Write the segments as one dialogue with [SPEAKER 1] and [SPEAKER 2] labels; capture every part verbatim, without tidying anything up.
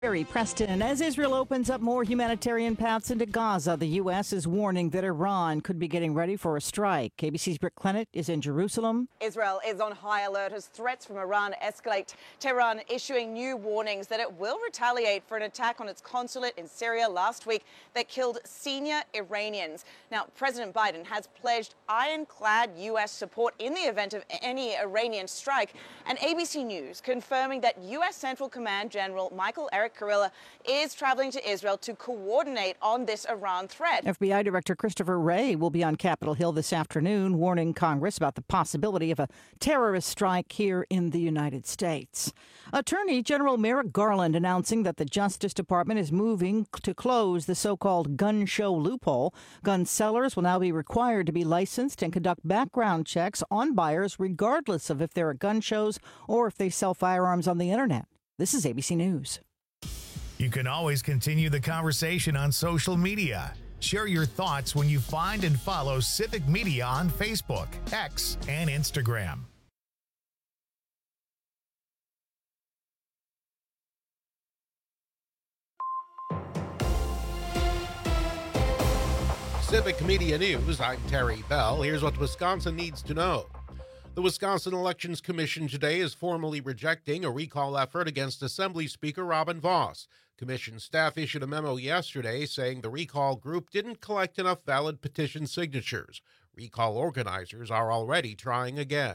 [SPEAKER 1] Barry Preston. As Israel opens up more humanitarian paths into Gaza, the U S is warning that Iran could be getting ready for a strike. A B C's Britt Clennett is in Jerusalem.
[SPEAKER 2] Israel is on high alert as threats from Iran escalate. Tehran issuing new warnings that it will retaliate for an attack on its consulate in Syria last week that killed senior Iranians. Now, President Biden has pledged ironclad U S support in the event of any Iranian strike. And A B C News confirming that U S Central Command General Michael Eric Kurilla is traveling to Israel to coordinate on this Iran threat.
[SPEAKER 1] F B I Director Christopher Wray will be on Capitol Hill this afternoon, warning Congress about the possibility of a terrorist strike here in the United States. Attorney General Merrick Garland announcing that the Justice Department is moving to close the so-called gun show loophole. Gun sellers will now be required to be licensed and conduct background checks on buyers regardless of if they're at gun shows or if they sell firearms on the internet. This is A B C News.
[SPEAKER 3] You can always continue the conversation on social media. Share your thoughts when you find and follow Civic Media on Facebook, X, and Instagram.
[SPEAKER 4] Civic Media News, I'm Terry Bell. Here's what Wisconsin needs to know. The Wisconsin Elections Commission today is formally rejecting a recall effort against Assembly Speaker Robin Vos. Commission staff issued a memo yesterday saying the recall group didn't collect enough valid petition signatures. Recall organizers are already trying again.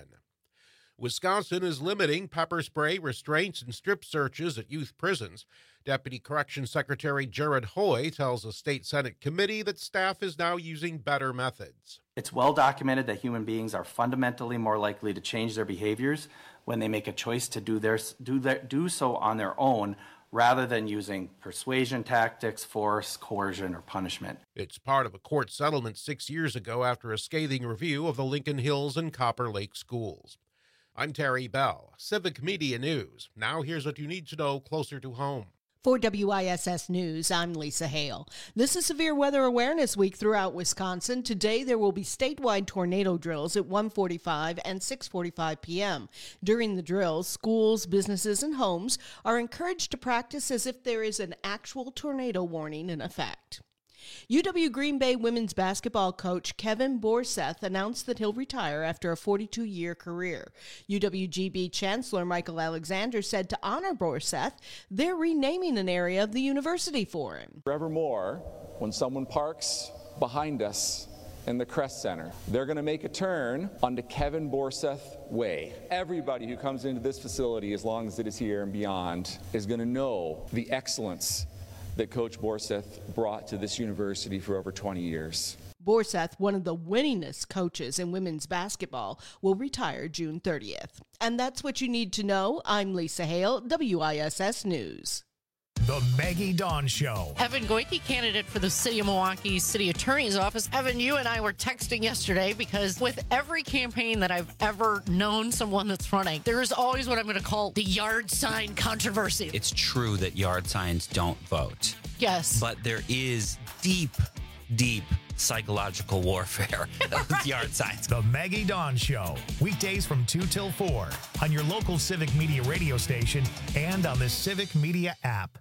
[SPEAKER 4] Wisconsin is limiting pepper spray restraints and strip searches at youth prisons. Deputy Corrections Secretary Jared Hoy tells a state Senate committee that staff is now using better methods.
[SPEAKER 5] It's well documented that human beings are fundamentally more likely to change their behaviors when they make a choice to do, their, do, their, do so on their own rather than using persuasion tactics, force, coercion, or punishment.
[SPEAKER 4] It's part of a court settlement six years ago after a scathing review of the Lincoln Hills and Copper Lake schools. I'm Terry Bell, Civic Media News. Now here's what you need to know closer to home.
[SPEAKER 6] For W I S S News, I'm Lisa Hale. This is Severe Weather Awareness Week throughout Wisconsin. Today, there will be statewide tornado drills at one forty-five and six forty-five p.m. During the drills, schools, businesses, and homes are encouraged to practice as if there is an actual tornado warning in effect. U W Green Bay women's basketball coach Kevin Borseth announced that he'll retire after a forty-two-year career. U W G B Chancellor Michael Alexander said to honor Borseth, they're renaming an area of the university for him.
[SPEAKER 7] Forevermore, when someone parks behind us in the Crest Center, they're going to make a turn onto Kevin Borseth Way. Everybody who comes into this facility, as long as it is here and beyond, is going to know the excellence that Coach Borseth brought to this university for over twenty years.
[SPEAKER 6] Borseth, one of the winningest coaches in women's basketball, will retire June thirtieth. And that's what you need to know. I'm Lisa Hale, W I S S News.
[SPEAKER 3] The Maggie Dawn Show.
[SPEAKER 8] Evan Goyke, candidate for the City of Milwaukee City Attorney's Office. Evan, you and I were texting yesterday because with every campaign that I've ever known someone that's running, there is always what I'm going to call the yard sign controversy.
[SPEAKER 9] It's true that yard signs don't vote.
[SPEAKER 8] Yes.
[SPEAKER 9] But there is deep, deep psychological warfare with yard signs.
[SPEAKER 3] The Maggie Dawn Show. Weekdays from two till four on your local Civic Media radio station and on the Civic Media app.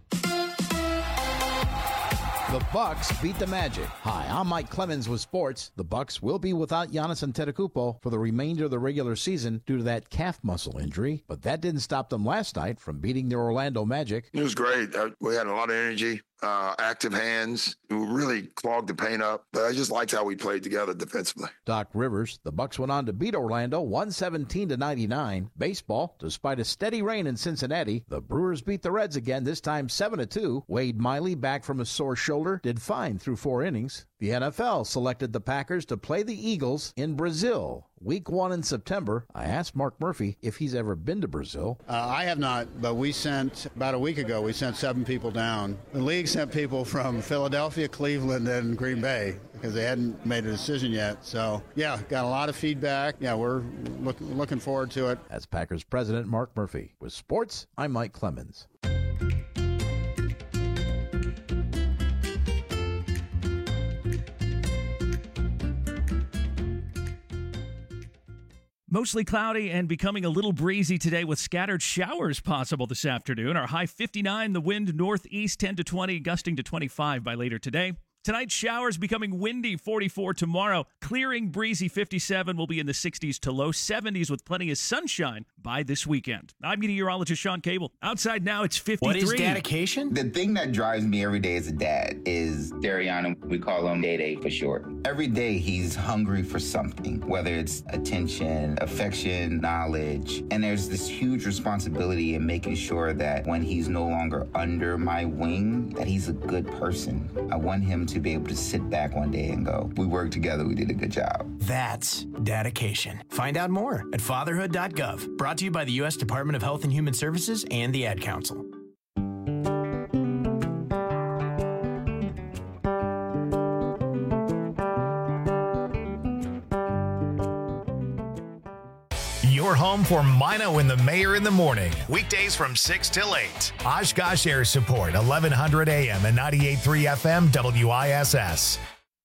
[SPEAKER 10] The Bucks beat the Magic. Hi, I'm Mike Clemens with sports. The Bucks will be without Giannis Antetokounmpo for the remainder of the regular season due to that calf muscle injury, but that didn't stop them last night from beating the Orlando Magic.
[SPEAKER 11] It was great. Uh, we had a lot of energy, uh, active hands. We really clogged the paint up, but I just liked how we played together defensively.
[SPEAKER 10] Doc Rivers, the Bucks went on to beat Orlando one seventeen to ninety-nine. Baseball, despite a steady rain in Cincinnati, the Brewers beat the Reds again, this time seven to two. Wade Miley, back from a sore shoulder, did fine through four innings. The N F L selected the Packers to play the Eagles in Brazil, week one in September. I asked Mark Murphy if he's ever been to Brazil.
[SPEAKER 12] Uh, I have not, but we sent, about a week ago, we sent seven people down. The league sent people from Philadelphia, Cleveland, and Green Bay because they hadn't made a decision yet. So, yeah, got a lot of feedback. Yeah, we're look, looking forward to it.
[SPEAKER 10] That's Packers president Mark Murphy. With sports, I'm Mike Clemens.
[SPEAKER 13] Mostly cloudy and becoming a little breezy today with scattered showers possible this afternoon. Our high fifty-nine, the wind northeast ten to twenty, gusting to twenty-five by later today. Tonight, showers becoming windy, forty-four tomorrow. Clearing breezy, fifty-seven, will be in the sixties to low seventies with plenty of sunshine by this weekend. I'm meteorologist Sean Cable. Outside now, it's fifty-three.
[SPEAKER 14] What is dedication?
[SPEAKER 15] The thing that drives me every day as a dad is Dariana. We call him Day Day for short. Every day he's hungry for something, whether it's attention, affection, knowledge. And there's this huge responsibility in making sure that when he's no longer under my wing, that he's a good person. I want him to to be able to sit back one day and go, we worked together, we did a good job.
[SPEAKER 14] That's dedication. Find out more at fatherhood dot gov. Brought to you by the U S Department of Health and Human Services and the Ad Council.
[SPEAKER 3] Your home for Mino and the Mayor in the morning. Weekdays from six till eight. Oshkosh Air Support, eleven hundred A M and ninety-eight point three F M W I S S.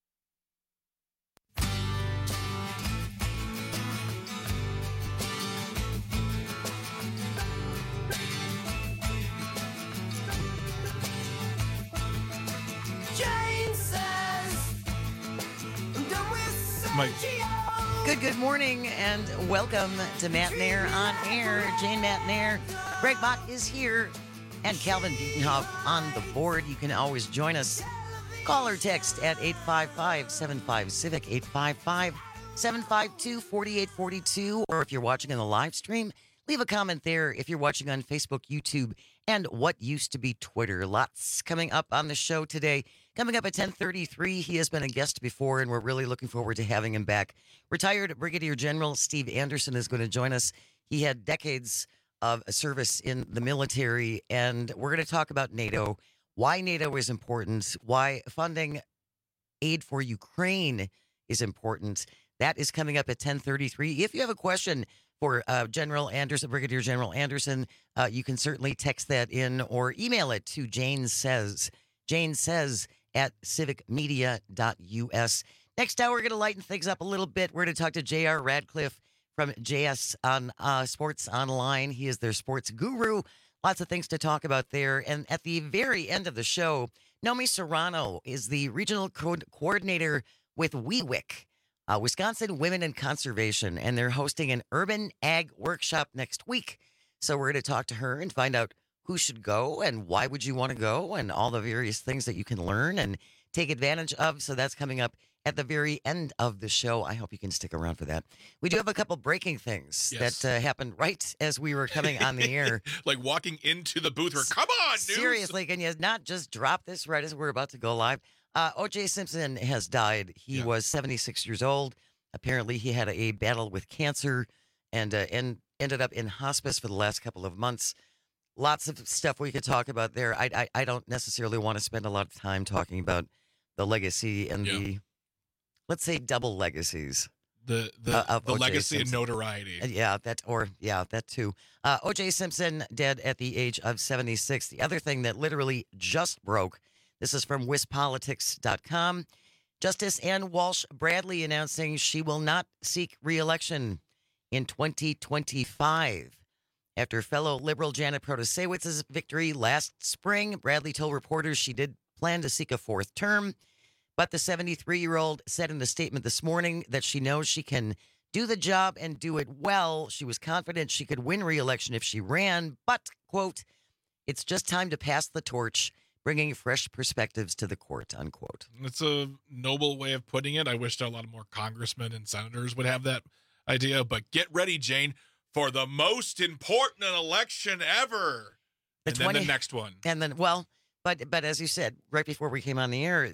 [SPEAKER 16] Mike. Good, good morning, and welcome to Matt Nair on Air. Jane Matt Nair. Greg Bach is here, and Calvin Bietenhoff on the board. You can always join us. Call or text at eight five five, seven five, Civic, eight five five, seven five two, four eight four two. Or if you're watching on the live stream, leave a comment there if you're watching on Facebook, YouTube, and what used to be Twitter. Lots coming up on the show today. Coming up at ten thirty-three, he has been a guest before, and we're really looking forward to having him back. Retired Brigadier General Steve Anderson is going to join us. He had decades of service in the military, and we're going to talk about NATO, why NATO is important, why funding aid for Ukraine is important. That is coming up at ten thirty-three. If you have a question for uh, General Anderson, Brigadier General Anderson, uh, you can certainly text that in or email it to Jane Says. Jane Says at civic media dot U S. Next hour, we're going to lighten things up a little bit. We're going to talk to J R Radcliffe from J S on uh, Sports Online. He is their sports guru. Lots of things to talk about there. And at the very end of the show, Nomi Serrano is the regional co- coordinator with W W I C, uh, Wisconsin Women in Conservation, and they're hosting an urban ag workshop next week. So we're going to talk to her and find out who should go and why would you want to go and all the various things that you can learn and take advantage of. So that's coming up at the very end of the show. I hope you can stick around for that. We do have a couple breaking things
[SPEAKER 17] Yes.
[SPEAKER 16] that uh, happened right as we were coming on the air.
[SPEAKER 17] Like walking into the booth where, come on, news.
[SPEAKER 16] Seriously, can you not just drop this right as we're about to go live? Uh, O J Simpson has died. He
[SPEAKER 17] Yeah.
[SPEAKER 16] was seventy-six years old. Apparently, he had a battle with cancer and, uh, and ended up in hospice for the last couple of months. Lots of stuff we could talk about there. I, I I don't necessarily want to spend a lot of time talking about the legacy and
[SPEAKER 17] Yeah.
[SPEAKER 16] the, let's say, double legacies.
[SPEAKER 17] The the,
[SPEAKER 16] uh, of
[SPEAKER 17] the
[SPEAKER 16] O J
[SPEAKER 17] legacy and
[SPEAKER 16] Simpson.
[SPEAKER 17] notoriety.
[SPEAKER 16] Uh, Yeah, that or yeah, that too. Uh, O J Simpson dead at the age of seventy-six. The other thing that literally just broke. This is from wis politics dot com. Justice Ann Walsh Bradley announcing she will not seek re-election in twenty twenty-five. After fellow liberal Janet Protasewicz's victory last spring, Bradley told reporters she did plan to seek a fourth term. But the seventy-three-year-old said in a statement this morning that she knows she can do the job and do it well. She was confident she could win re-election if she ran, but, quote, it's just time to pass the torch, bringing fresh perspectives to the court, unquote.
[SPEAKER 17] It's a noble way of putting it. I wish a lot of more congressmen and senators would have that idea. But get ready, Jane, for the most important election ever.
[SPEAKER 16] The
[SPEAKER 17] and
[SPEAKER 16] twenty
[SPEAKER 17] then the next one.
[SPEAKER 16] And then, well, but but as you said, right before we came on the air,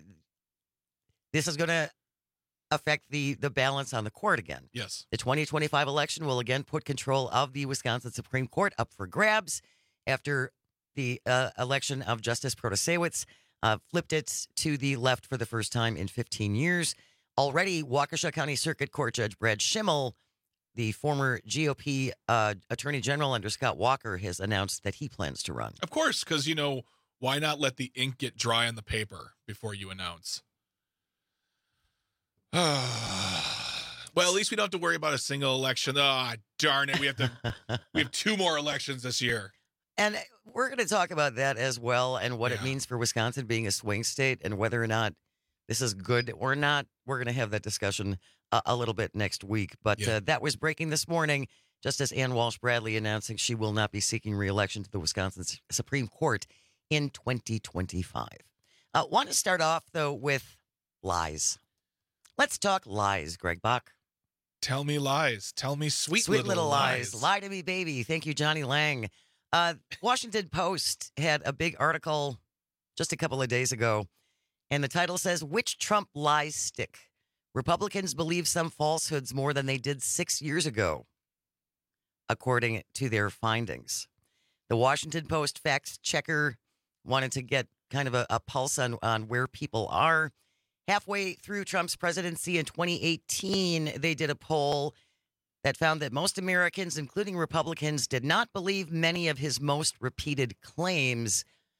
[SPEAKER 16] this is going to affect the, the balance on the court again.
[SPEAKER 17] Yes.
[SPEAKER 16] The twenty twenty-five election will again put control of the Wisconsin Supreme Court up for grabs after the uh, election of Justice Protasewicz uh, flipped it to the left for the first time in fifteen years. Already, Waukesha County Circuit Court Judge Brad Schimmel, the former G O P uh, Attorney General under Scott Walker, has announced that he plans to run.
[SPEAKER 17] Of course, because, you know, why not let the ink get dry on the paper before you announce? Well, at least we don't have to worry about a single election. Ah, oh, darn it. We have to we have two more elections this year.
[SPEAKER 16] And we're going to talk about that as well and what
[SPEAKER 17] Yeah.
[SPEAKER 16] it means for Wisconsin being a swing state and whether or not this is good or not. We're going to have that discussion uh, a little bit next week. But
[SPEAKER 17] Yeah.
[SPEAKER 16] uh, that was breaking this morning, just as Ann Walsh Bradley announcing she will not be seeking re-election to the Wisconsin S- Supreme Court in twenty twenty-five. I uh, want to start off, though, with lies. Let's talk lies, Greg Bach.
[SPEAKER 17] Tell me lies. Tell me sweet,
[SPEAKER 16] Sweet
[SPEAKER 17] little,
[SPEAKER 16] little
[SPEAKER 17] lies.
[SPEAKER 16] lies. Lie to me, baby. Thank you, Johnny Lang. Uh, Washington Post had a big article just a couple of days ago, and the title says, "Which Trump lies stick? Republicans believe some falsehoods more than they did six years ago," according to their findings. The Washington Post fact checker wanted to get kind of a, a pulse on, on where people are. Halfway through Trump's presidency in twenty eighteen, they did a poll that found that most Americans, including Republicans, did not believe many of his most repeated claims.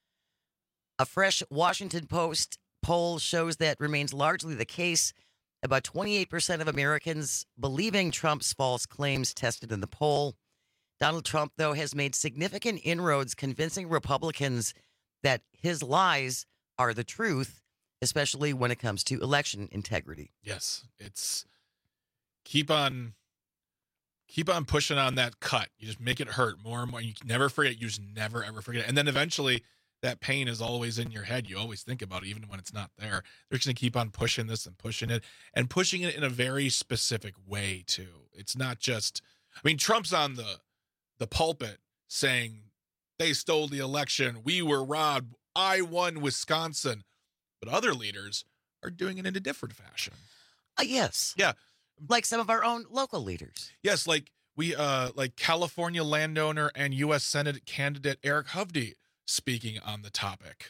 [SPEAKER 16] A fresh Washington Post poll shows that remains largely the case. About twenty-eight percent of Americans believing Trump's false claims tested in the poll. Donald Trump, though, has made significant inroads convincing Republicans that his lies are the truth, especially when it comes to election integrity.
[SPEAKER 17] Yes, it's keep on keep on pushing on that cut. You just make it hurt more and more. You can never forget. You just never, ever forget it. And then eventually that pain is always in your head. You always think about it, even when it's not there. They're just going to keep on pushing this and pushing it and pushing it in a very specific way, too. It's not just, I mean, Trump's on the, the pulpit saying they stole the election. We were robbed. I won Wisconsin. But other leaders are doing it in a different fashion.
[SPEAKER 16] Uh, yes.
[SPEAKER 17] Yeah.
[SPEAKER 16] Like some of our own local leaders.
[SPEAKER 17] Yes, like we uh like California landowner and U S Senate candidate Eric Hovde speaking on the topic.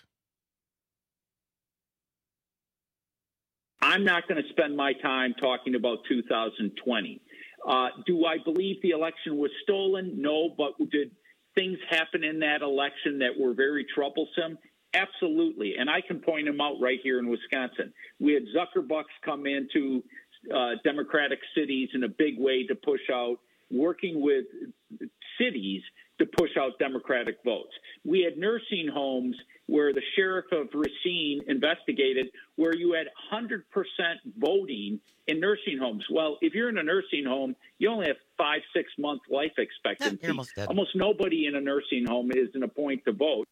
[SPEAKER 18] I'm not going to spend my time talking about two thousand twenty. Uh, do I believe the election was stolen? No, but did things happen in that election that were very troublesome? Absolutely. And I can point them out right here in Wisconsin. We had Zuckerbucks come into uh, Democratic cities in a big way to push out, working with cities to push out Democratic votes. We had nursing homes where the sheriff of Racine investigated where you had one hundred percent voting in nursing homes. Well, if you're in a nursing home, you only have five, six month life expectancy.
[SPEAKER 16] You're almost dead.
[SPEAKER 18] Almost nobody in a nursing home is in a point to vote.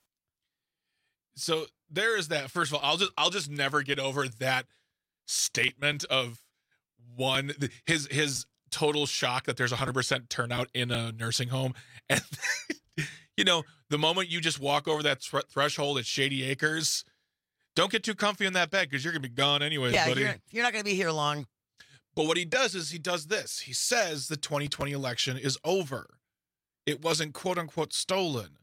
[SPEAKER 17] So there is that. First of all, I'll just I'll just never get over that statement of one his his total shock that there's one hundred percent turnout in a nursing home. And you know, the moment you just walk over that th- threshold at Shady Acres, don't get too comfy in that bed because you're gonna be gone anyways,
[SPEAKER 16] yeah,
[SPEAKER 17] buddy.
[SPEAKER 16] You're, you're not going to be here long.
[SPEAKER 17] But what he does is he does this. He says the twenty twenty election is over. It wasn't quote unquote stolen,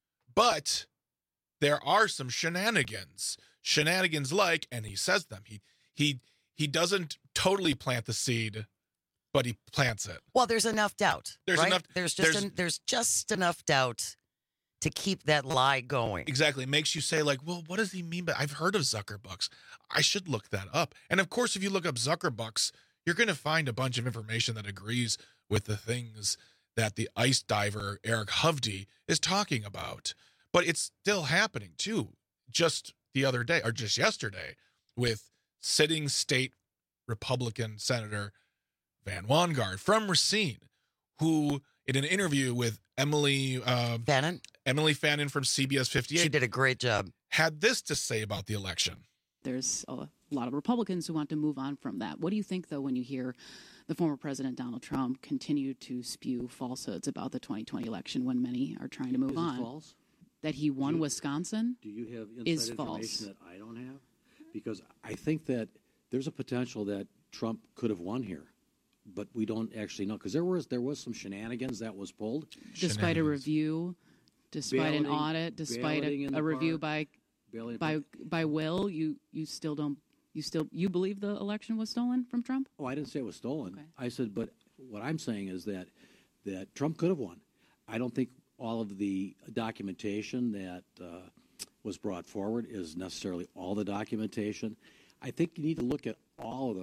[SPEAKER 17] but there are some shenanigans, shenanigans like, and he says them. He he he doesn't totally plant the seed, but he plants it.
[SPEAKER 16] Well, there's enough doubt.
[SPEAKER 17] There's
[SPEAKER 16] right?
[SPEAKER 17] enough.
[SPEAKER 16] There's just
[SPEAKER 17] there's,
[SPEAKER 16] en- there's just enough doubt to keep that lie going.
[SPEAKER 17] Exactly. It makes you say, like, well, what does he mean by? I've heard of Zuckerbucks. I should look that up. And of course, if you look up Zuckerbucks, you're going to find a bunch of information that agrees with the things that the ice diver Eric Hovde is talking about. But it's still happening, too, just the other day, or just yesterday, with sitting state Republican Senator Van Wanggaard from Racine, who, in an interview with Emily uh,
[SPEAKER 16] Fannin,
[SPEAKER 17] Emily Fannin from C B S fifty-eight,
[SPEAKER 16] she did a great job,
[SPEAKER 17] had this to say about the election.
[SPEAKER 19] There's a lot of Republicans who want to move on from that. What do you think, though, when you hear the former president, Donald Trump, continue to spew falsehoods about the twenty twenty election when many are trying to move
[SPEAKER 20] Is
[SPEAKER 19] on?
[SPEAKER 20] it false?
[SPEAKER 19] That he won
[SPEAKER 20] Do you-
[SPEAKER 19] Wisconsin
[SPEAKER 20] Do you have inside
[SPEAKER 19] is
[SPEAKER 20] information
[SPEAKER 19] false.
[SPEAKER 20] that I don't have? Because I think that there's a potential that Trump could have won here, but we don't actually know because there was there was some shenanigans that was pulled.
[SPEAKER 19] Despite a review, despite an
[SPEAKER 20] Balloting-
[SPEAKER 19] audit, despite
[SPEAKER 20] balloting
[SPEAKER 19] a,
[SPEAKER 20] in
[SPEAKER 19] a
[SPEAKER 20] the
[SPEAKER 19] review
[SPEAKER 20] park,
[SPEAKER 19] by
[SPEAKER 20] balloting-
[SPEAKER 19] by by will, you you still don't you still you believe the election was stolen from Trump?
[SPEAKER 20] Oh, I didn't say it was stolen. I said, but what I'm saying is that that Trump could have won. I don't think all of the documentation that uh, was brought forward is necessarily all the documentation. I think you need to look at all of the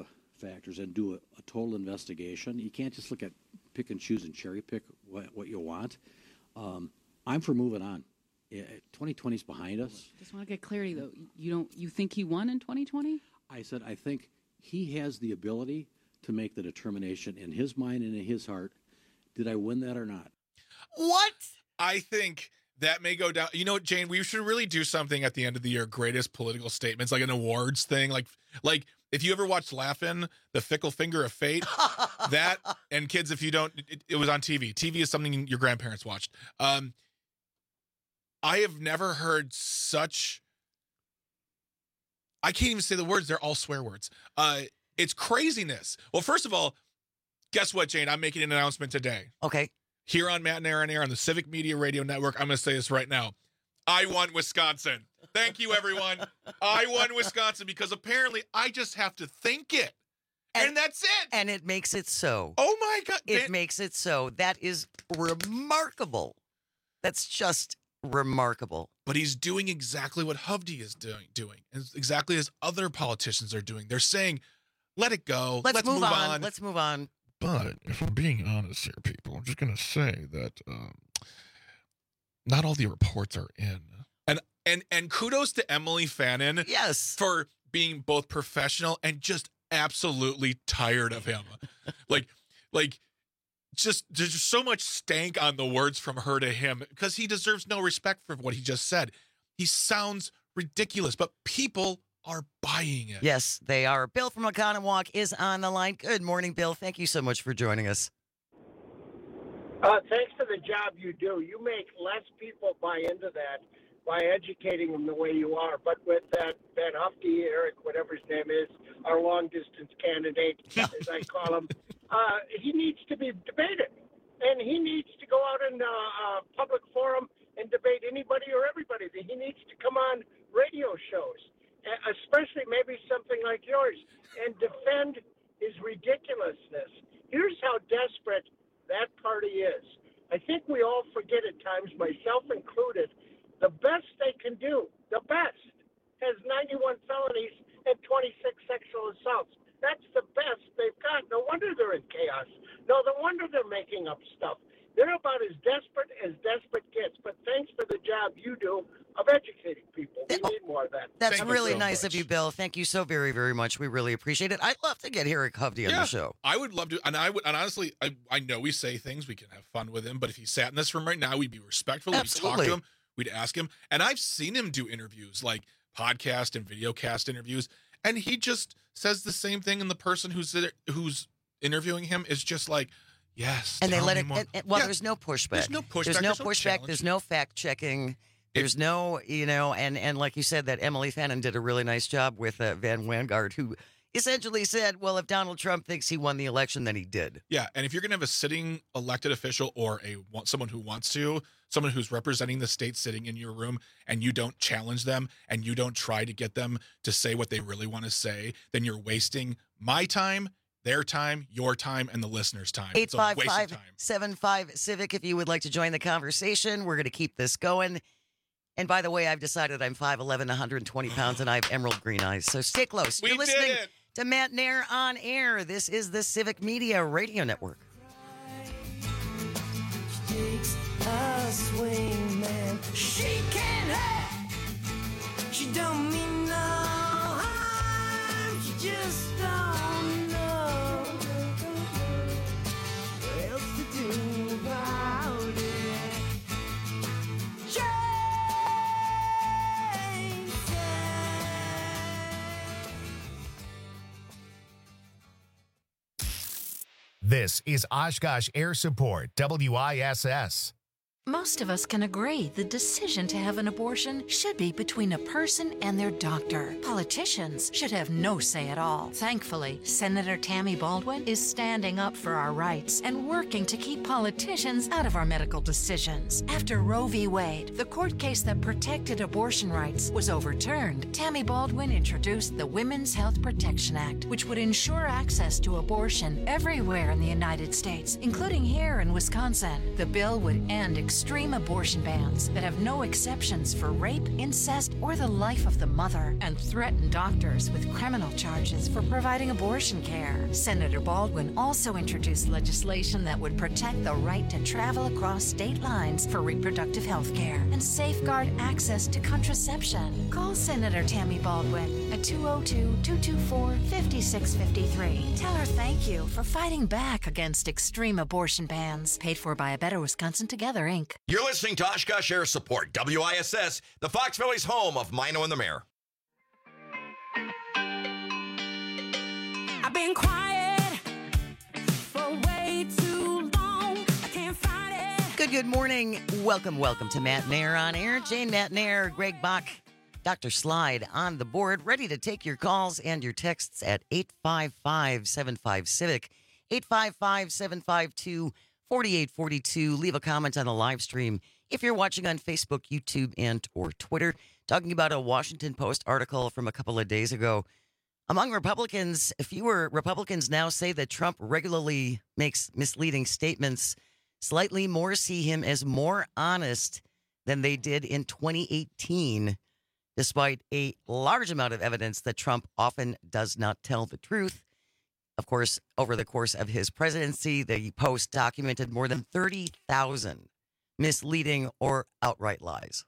[SPEAKER 20] factors and do a, a total investigation. You can't just look at pick and choose and cherry pick what, what you want. Um, I'm for moving on. twenty twenty is behind us.
[SPEAKER 19] Just want to get clarity, though. You don't. You think he won in twenty twenty?
[SPEAKER 20] I said I think he has the ability to make the determination in his mind and in his heart. Did I win that or not?
[SPEAKER 16] What?
[SPEAKER 17] I think that may go down. You know what, Jane? We should really do something at the end of the year. Greatest political statements, like an awards thing. Like, like if you ever watched Laugh-In, The Fickle Finger of Fate, that, and kids, if you don't, it, it was on T V. T V is something your grandparents watched. Um, I have never heard such. I can't even say the words. They're all swear words. Uh, it's craziness. Well, first of all, guess what, Jane? I'm making an announcement today.
[SPEAKER 16] Okay.
[SPEAKER 17] Here on Matt and Aaron Air on the Civic Media Radio Network, I'm going to say this right now. I won Wisconsin. Thank you, everyone. I won Wisconsin because apparently I just have to think it. And, and that's it.
[SPEAKER 16] And it makes it so.
[SPEAKER 17] Oh, my God.
[SPEAKER 16] It man. makes it so. That is remarkable. That's just remarkable.
[SPEAKER 17] But he's doing exactly what Hovde is doing, doing, and exactly as other politicians are doing. They're saying, let it go.
[SPEAKER 16] Let's,
[SPEAKER 17] Let's
[SPEAKER 16] move,
[SPEAKER 17] move
[SPEAKER 16] on.
[SPEAKER 17] on.
[SPEAKER 16] Let's move on.
[SPEAKER 17] But if I'm being honest here, people, I'm just going to say that um, not all the reports are in. And and and kudos to Emily Fannin.
[SPEAKER 16] Yes.
[SPEAKER 17] For being both professional and just absolutely tired of him. like, like, just there's just so much stank on the words from her to him because he deserves no respect for what he just said. He sounds ridiculous, but people are buying it.
[SPEAKER 16] Yes, they are. Bill from Oconomowoc is on the line. Good morning, Bill. Thank you so much for joining us.
[SPEAKER 21] Uh, thanks for the job you do. You make less people buy into that by educating them the way you are. But with that Van Hufte, Eric, whatever his name is, our long-distance candidate, as I call him, uh, he needs to be debated. And he needs to go out in a uh, uh, public forum and debate anybody or everybody. He needs to come on radio shows, especially maybe something like yours, and defend his ridiculousness. Here's how desperate that party is. I think we all forget at times, myself included, the best they can do, the best, has ninety-one felonies and twenty-six sexual assaults. That's the best they've got. No wonder they're in chaos. No, no wonder they're making up stuff. They're about as desperate as desperate gets. But thanks for the job you do of educating people. We need more of that.
[SPEAKER 16] That's
[SPEAKER 21] Thank
[SPEAKER 16] really
[SPEAKER 21] so
[SPEAKER 16] nice
[SPEAKER 21] much.
[SPEAKER 16] of you, Bill. Thank you so very, very much. We really appreciate it. I'd love to get Eric Hovde on
[SPEAKER 17] Yeah,
[SPEAKER 16] the show.
[SPEAKER 17] I would love to. And I would, and honestly, I, I know we say things, we can have fun with him, but if he sat in this room right now, we'd be respectful.
[SPEAKER 16] Absolutely.
[SPEAKER 17] We'd talk to him. We'd ask him. And I've seen him do interviews, like podcast and video cast interviews. And he just says the same thing. And the person who's who's interviewing him is just like, yes.
[SPEAKER 16] And they
[SPEAKER 17] tell
[SPEAKER 16] let
[SPEAKER 17] me
[SPEAKER 16] it,
[SPEAKER 17] more.
[SPEAKER 16] and, and- well,
[SPEAKER 17] Yeah.
[SPEAKER 16] there's no pushback.
[SPEAKER 17] There's no pushback.
[SPEAKER 16] There's no
[SPEAKER 17] There's no
[SPEAKER 16] pushback.
[SPEAKER 17] challenge.
[SPEAKER 16] There's no fact checking. There's no, you know, and, and like you said, that Emily Fannin did a really nice job with uh, Van Wangard, who essentially said, well, if Donald Trump thinks he won the election, then he did.
[SPEAKER 17] Yeah, and if you're going to have a sitting elected official or a someone who wants to, someone who's representing the state sitting in your room, and you don't challenge them and you don't try to get them to say what they really want to say, then you're wasting my time, their time, your time, and the listeners' time.
[SPEAKER 16] eight
[SPEAKER 17] It's a
[SPEAKER 16] five
[SPEAKER 17] waste of
[SPEAKER 16] five,
[SPEAKER 17] time.
[SPEAKER 16] seven five Civic if you would like to join the conversation. We're going to keep this going. And by the way, I've decided I'm five eleven, one hundred twenty pounds, and I have emerald green eyes. So stay close.
[SPEAKER 17] We
[SPEAKER 16] You're
[SPEAKER 17] did
[SPEAKER 16] listening
[SPEAKER 17] it.
[SPEAKER 16] to Matt Nair on air. This is the Civic Media Radio Network.
[SPEAKER 22] Takes a swing, man. She can't hurt. She don't mean no harm. She just don't know what else to do about it.
[SPEAKER 3] This is Oshkosh Air Support, W I S S.
[SPEAKER 23] Most of us can agree the decision to have an abortion should be between a person and their doctor. Politicians should have no say at all. Thankfully, Senator Tammy Baldwin is standing up for our rights and working to keep politicians out of our medical decisions. After Roe v. Wade, the court case that protected abortion rights, was overturned, Tammy Baldwin introduced the Women's Health Protection Act, which would ensure access to abortion everywhere in the United States, including here in Wisconsin. The bill would end extreme abortion bans that have no exceptions for rape, incest, or the life of the mother, and threaten doctors with criminal charges for providing abortion care. Senator Baldwin also introduced legislation that would protect the right to travel across state lines for reproductive health care and safeguard access to contraception. Call Senator Tammy Baldwin at two oh two, two two four, five six five three. Tell her thank you for fighting back against extreme abortion bans. Paid for by A Better Wisconsin Together, Incorporated.
[SPEAKER 1] You're listening to Oshkosh Air Support, W I S S, the Fox Valley's home of Mino and the Mayor.
[SPEAKER 22] I've been quiet for way too long. I can't fight it.
[SPEAKER 16] Good, good morning. Welcome, welcome to Matt Nair on Air. Jane Matt Nair, Greg Bach, Doctor Slide on the board, ready to take your calls and your texts at eight five five, seven five, Civic, eight five five, seven five two, four eight four two. Leave a comment on the live stream if you're watching on Facebook, YouTube, and or Twitter. Talking about a Washington Post article from a couple of days ago. Among Republicans, fewer Republicans now say that Trump regularly makes misleading statements. Slightly more see him as more honest than they did in twenty eighteen, despite a large amount of evidence that Trump often does not tell the truth. Of course, over the course of his presidency, the Post documented more than thirty thousand misleading or outright lies.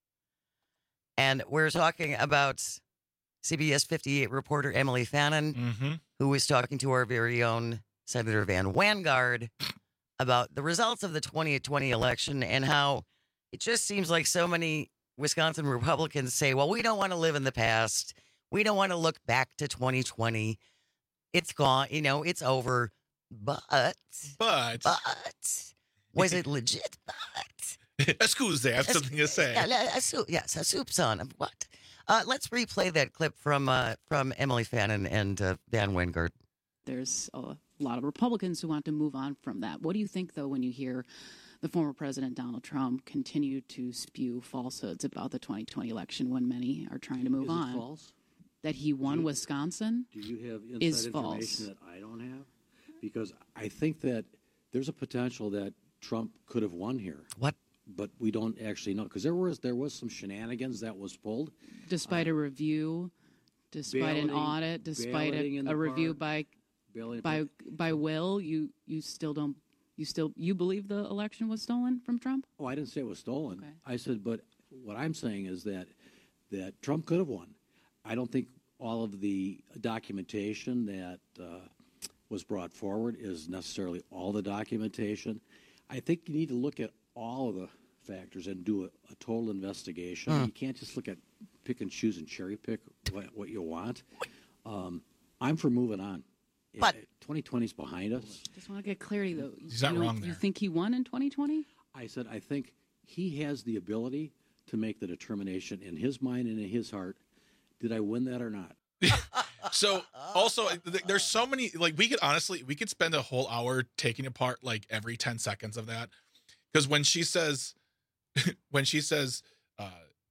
[SPEAKER 16] And we're talking about C B S fifty-eight reporter Emily Fannin,
[SPEAKER 17] mm-hmm.
[SPEAKER 16] who was talking to our very own Senator Van Wangard about the results of the twenty twenty election and how it just seems like so many Wisconsin Republicans say, well, we don't want to live in the past. We don't want to look back to twenty twenty. It's gone. You know, it's over. But,
[SPEAKER 17] but,
[SPEAKER 16] but, was it legit? But.
[SPEAKER 17] Excuse me, I have something to say.
[SPEAKER 16] Yeah, a soup, yes, a soup son of what? Uh, let's replay that clip from uh, from Emily Fannin and uh, Van Wangard.
[SPEAKER 19] There's a lot of Republicans who want to move on from that. What do you think, though, when you hear the former President Donald Trump continue to spew falsehoods about the twenty twenty election when many are trying to move
[SPEAKER 20] Is
[SPEAKER 19] on?
[SPEAKER 20] It false?
[SPEAKER 19] That he won
[SPEAKER 20] do you,
[SPEAKER 19] Wisconsin
[SPEAKER 20] do you have inside
[SPEAKER 19] is
[SPEAKER 20] information
[SPEAKER 19] false.
[SPEAKER 20] that I don't have? Because I think that there's a potential that Trump could have won here.
[SPEAKER 16] What?
[SPEAKER 20] But we don't actually know, because there was there was some shenanigans that was pulled.
[SPEAKER 19] Despite uh, a review, despite
[SPEAKER 20] balloting,
[SPEAKER 19] an audit, despite a, a review park, by by by will, you you still don't you still you believe the election was stolen from Trump?
[SPEAKER 20] Oh, I didn't say it was stolen.
[SPEAKER 19] Okay.
[SPEAKER 20] I said, but what I'm saying is that that Trump could have won. I don't think all of the documentation that uh, was brought forward is necessarily all the documentation. I think you need to look at all of the factors and do a, a total investigation.
[SPEAKER 16] Mm.
[SPEAKER 20] You can't just look at pick and choose and cherry pick what, what you want. Um, I'm for moving on.
[SPEAKER 16] But
[SPEAKER 20] twenty twenty is behind us.
[SPEAKER 19] Just want to get clarity, though.
[SPEAKER 17] He's not
[SPEAKER 19] you
[SPEAKER 17] wrong there.
[SPEAKER 19] You think he won in twenty twenty?
[SPEAKER 20] I said I think he has the ability to make the determination in his mind and in his heart. Did I win that or not?
[SPEAKER 17] So also th- there's so many, like, we could honestly we could spend a whole hour taking apart like every ten seconds of that, because when she says when she says uh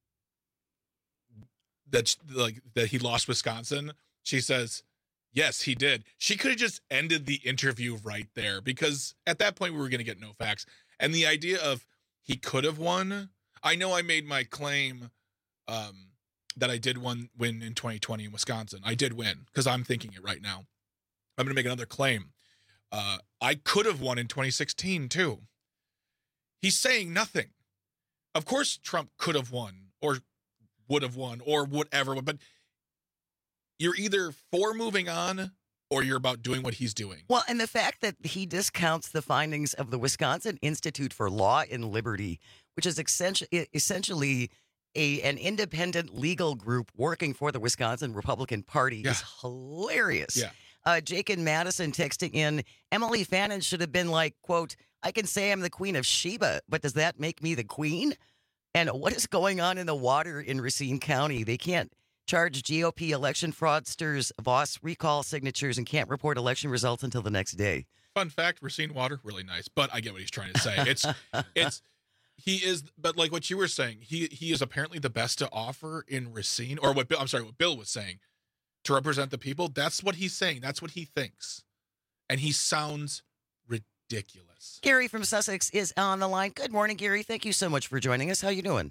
[SPEAKER 17] that like that he lost Wisconsin, she says yes he did. She could have just ended the interview right there, because at that point we were going to get no facts. And the idea of he could have won, I know I made my claim um that I did one win in twenty twenty in Wisconsin. I did win, because I'm thinking it right now. I'm going to make another claim. Uh, I could have won in twenty sixteen too. He's saying nothing. Of course, Trump could have won or would have won or whatever, but you're either for moving on or you're about doing what he's doing.
[SPEAKER 16] Well, and the fact that he discounts the findings of the Wisconsin Institute for Law and Liberty, which is essentially essentially A, an independent legal group working for the Wisconsin Republican Party,
[SPEAKER 17] yeah.
[SPEAKER 16] is hilarious.
[SPEAKER 17] Yeah.
[SPEAKER 16] Uh, Jake and Madison texting in, Emily Fannin should have been like, quote, I can say I'm the Queen of Sheba, but does that make me the queen? And what is going on in the water in Racine County? They can't charge G O P election fraudsters, Voss recall signatures, and can't report election results until the next day.
[SPEAKER 17] Fun fact, Racine water, really nice, but I get what he's trying to say. It's, it's, He is, but like what you were saying, he he is apparently the best to offer in Racine, or what Bill, I'm sorry, what Bill was saying, to represent the people. That's what he's saying. That's what he thinks. And he sounds ridiculous.
[SPEAKER 16] Gary from Sussex is on the line. Good morning, Gary. Thank you so much for joining us. How you doing?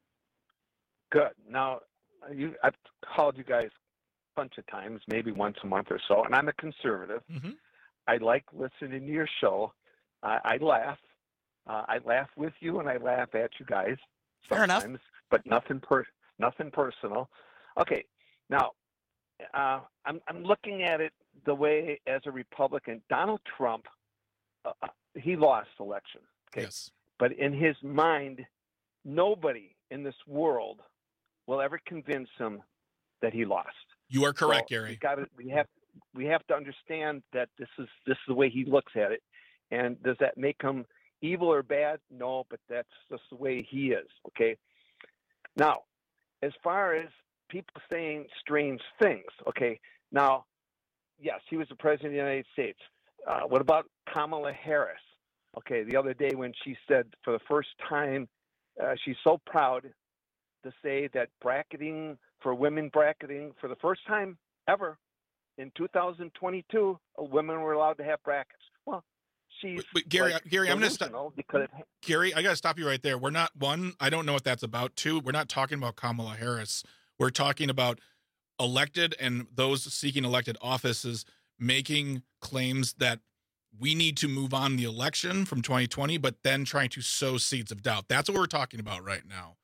[SPEAKER 2] Good. Now, you, I've called you guys a bunch of times, maybe once a month or so, and I'm a conservative.
[SPEAKER 17] Mm-hmm.
[SPEAKER 2] I like listening to your show. Uh, I laugh. Uh, I laugh with you, and I laugh at you guys
[SPEAKER 16] Fair
[SPEAKER 2] sometimes,
[SPEAKER 16] enough.
[SPEAKER 2] but nothing per, nothing personal. Okay. Now, uh, I'm I'm looking at it the way as a Republican, Donald Trump, uh, he lost the election. Okay.
[SPEAKER 17] Yes.
[SPEAKER 2] But in his mind, nobody in this world will ever convince him that he lost.
[SPEAKER 17] You are correct,
[SPEAKER 2] So
[SPEAKER 17] Gary.
[SPEAKER 2] We got we have we have to understand that this is this is the way he looks at it. And does that make him evil or bad? No, but that's just the way he is. Okay. Now, as far as people saying strange things, okay. Now, yes, he was the president of the United States. Uh, what about Kamala Harris? Okay, the other day when she said for the first time, uh, she's so proud to say that bracketing for women bracketing for the first time ever in two thousand twenty-two, uh, women were allowed to have brackets. Well, she's
[SPEAKER 17] But, but Gary,
[SPEAKER 2] like,
[SPEAKER 17] Gary, I'm going to stop.
[SPEAKER 2] delusional because it,
[SPEAKER 17] Gary, I got to stop you right there. We're not one. I don't know what that's about. Two, we're not talking about Kamala Harris. We're talking about elected and those seeking elected offices making claims that we need to move on the election from twenty twenty, but then trying to sow seeds of doubt. That's what we're talking about right now.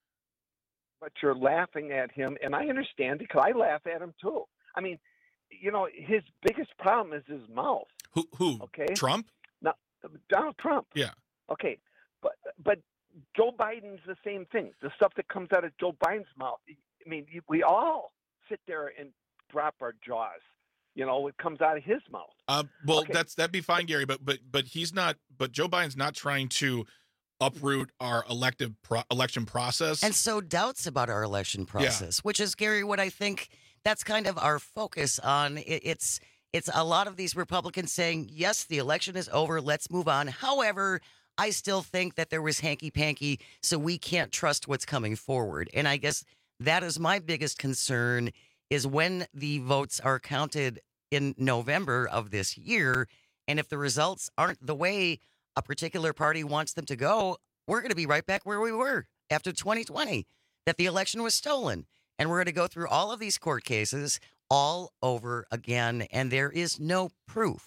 [SPEAKER 2] but you're laughing at him, and I understand because I laugh at him too. I mean, you know, his biggest problem is his mouth.
[SPEAKER 17] Who? Who?
[SPEAKER 2] Okay.
[SPEAKER 17] Trump?
[SPEAKER 2] Now, Donald Trump.
[SPEAKER 17] Yeah.
[SPEAKER 2] Okay, but but Joe Biden's the same thing. The stuff that comes out of Joe Biden's mouth. I mean, we all sit there and drop our jaws. You know, it comes out of his mouth.
[SPEAKER 17] Uh, well,
[SPEAKER 2] Okay.
[SPEAKER 17] that's that'd be fine, Gary. But but but he's not. But Joe Biden's not trying to uproot our elective pro- election process.
[SPEAKER 16] And so doubts about our election process, which is, Gary, what I think that's kind of our focus on. It, it's it's a lot of these Republicans saying, yes, the election is over. Let's move on. However, I still think that there was hanky-panky, so we can't trust what's coming forward. And I guess that is my biggest concern is when the votes are counted in November of this year, and if the results aren't the way a particular party wants them to go, we're going to be right back where we were after twenty twenty, that the election was stolen. And we're going to go through all of these court cases all over again, and there is no proof.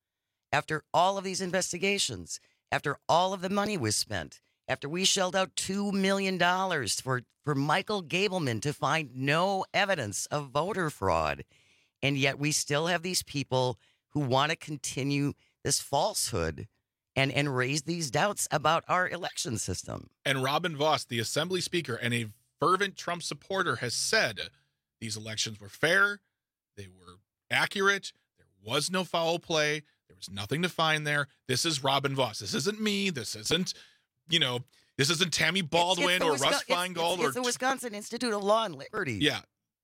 [SPEAKER 16] After all of these investigations, after all of the money was spent, after we shelled out two million dollars for, for Michael Gableman to find no evidence of voter fraud, and yet we still have these people who want to continue this falsehood and, and raise these doubts about our election system.
[SPEAKER 17] And Robin Vos, the Assembly Speaker and a fervent Trump supporter, has said these elections were fair, they were accurate, there was no foul play, there was nothing to find there. This is Robin Vos. This isn't me. This isn't, you know, this isn't Tammy Baldwin
[SPEAKER 16] It's- it's the
[SPEAKER 17] or
[SPEAKER 16] Wisco-
[SPEAKER 17] Russ
[SPEAKER 16] it's-
[SPEAKER 17] Feingold.
[SPEAKER 16] It's, it's
[SPEAKER 17] or
[SPEAKER 16] the Wisconsin Institute of Law and Liberty.
[SPEAKER 17] Yeah.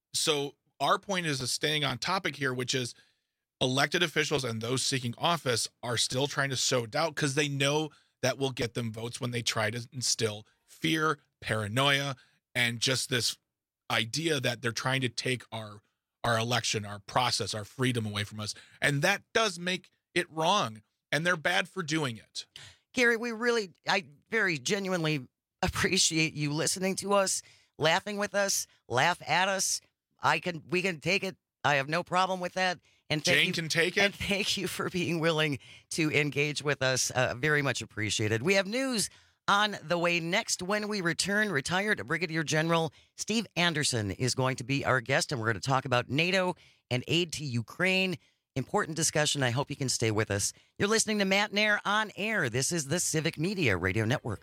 [SPEAKER 17] So our point is staying on topic here, which is elected officials and those seeking office are still trying to sow doubt because they know that will get them votes when they try to instill fear, paranoia, and just this idea that they're trying to take our our election, our process, our freedom away from us. And that does make it wrong. And they're bad for doing it.
[SPEAKER 16] Gary, we really, I very genuinely appreciate you listening to us, laughing with us, laugh at us. I can, we can take it. I have no problem with that. And thank
[SPEAKER 17] Jane
[SPEAKER 16] you,
[SPEAKER 17] can take it.
[SPEAKER 16] And thank you for being willing to engage with us. Uh, very much appreciated. We have news on the way next. When we return, retired Brigadier General Steve Anderson is going to be our guest, and we're going to talk about NATO and aid to Ukraine. Important discussion. I hope you can stay with us. You're listening to Matt Nair on air. This is the Civic Media Radio Network.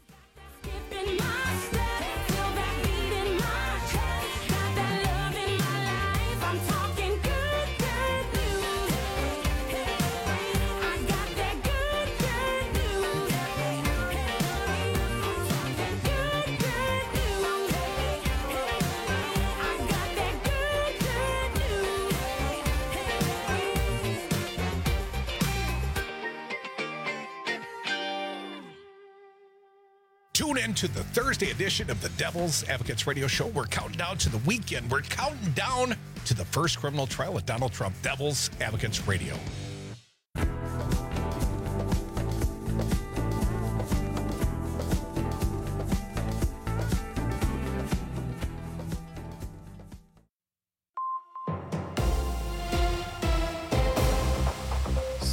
[SPEAKER 3] Tune in to the Thursday edition of the Devil's Advocates Radio Show. We're counting down to the weekend. We're counting down to the first criminal trial of Donald Trump. Devil's Advocates Radio.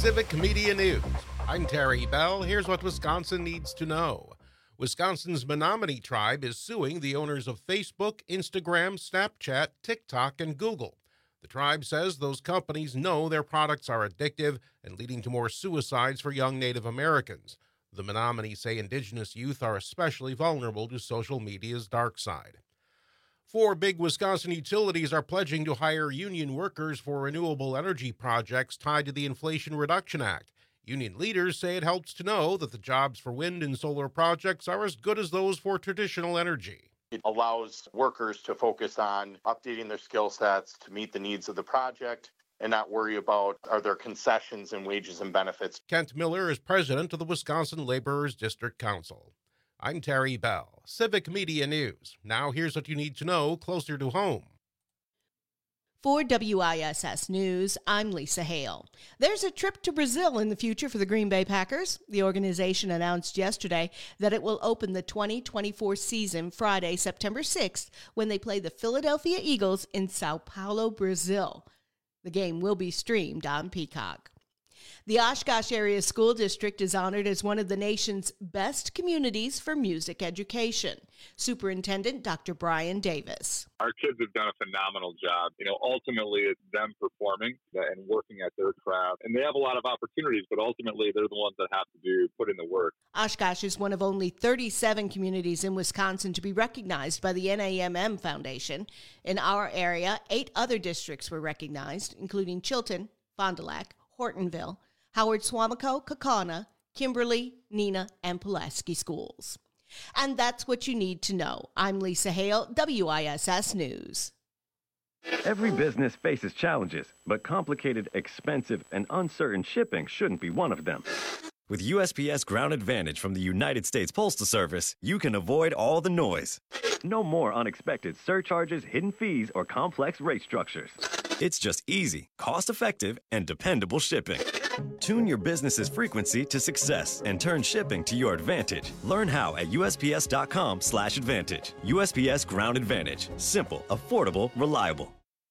[SPEAKER 4] Civic Media News. I'm Terry Bell. Here's what Wisconsin needs to know. Wisconsin's Menominee Tribe is suing the owners of Facebook, Instagram, Snapchat, TikTok, and Google. The tribe says those companies know their products are addictive and leading to more suicides for young Native Americans. The Menominee say Indigenous youth are especially vulnerable to social media's dark side. Four big Wisconsin utilities are pledging to hire union workers for renewable energy projects tied to the Inflation Reduction Act. Union leaders say it helps to know that the jobs for wind and solar projects are as good as those for traditional energy.
[SPEAKER 5] It allows workers to focus on updating their skill sets to meet the needs of the project and not worry about are there concessions in wages and benefits.
[SPEAKER 4] Kent Miller is president of the Wisconsin Laborers District Council. I'm Terry Bell, Civic Media News. Now here's what you need to know closer to home.
[SPEAKER 6] For W I S S News, I'm Lisa Hale. There's a trip to Brazil in the future for the Green Bay Packers. The organization announced yesterday that it will open the twenty twenty-four season Friday, September sixth, when they play the Philadelphia Eagles in Sao Paulo, Brazil. The game will be streamed on Peacock. The Oshkosh Area School District is honored as one of the nation's best communities for music education. Superintendent Doctor Brian Davis.
[SPEAKER 7] Our kids have done a phenomenal job. You know, ultimately it's them performing and working at their craft. And they have a lot of opportunities, but ultimately they're the ones that have to do put in the work.
[SPEAKER 6] Oshkosh is one of only thirty-seven communities in Wisconsin to be recognized by the N A M M Foundation. In our area, eight other districts were recognized, including Chilton, Fond du Lac, Hortonville, Howard Suamico, Kaukauna, Kimberly, Neenah, and Pulaski schools. And that's what you need to know. I'm Lisa Hale, W I S S News.
[SPEAKER 24] Every business faces challenges, but complicated, expensive, and uncertain shipping shouldn't be one of them.
[SPEAKER 25] With U S P S Ground Advantage from the United States Postal Service, you can avoid all the noise.
[SPEAKER 24] No more unexpected surcharges, hidden fees, or complex rate structures.
[SPEAKER 25] It's just easy, cost-effective, and dependable shipping. Tune your business's frequency to success and turn shipping to your advantage. Learn how at U S P S dot com slash advantage. U S P S Ground Advantage. Simple, affordable, reliable.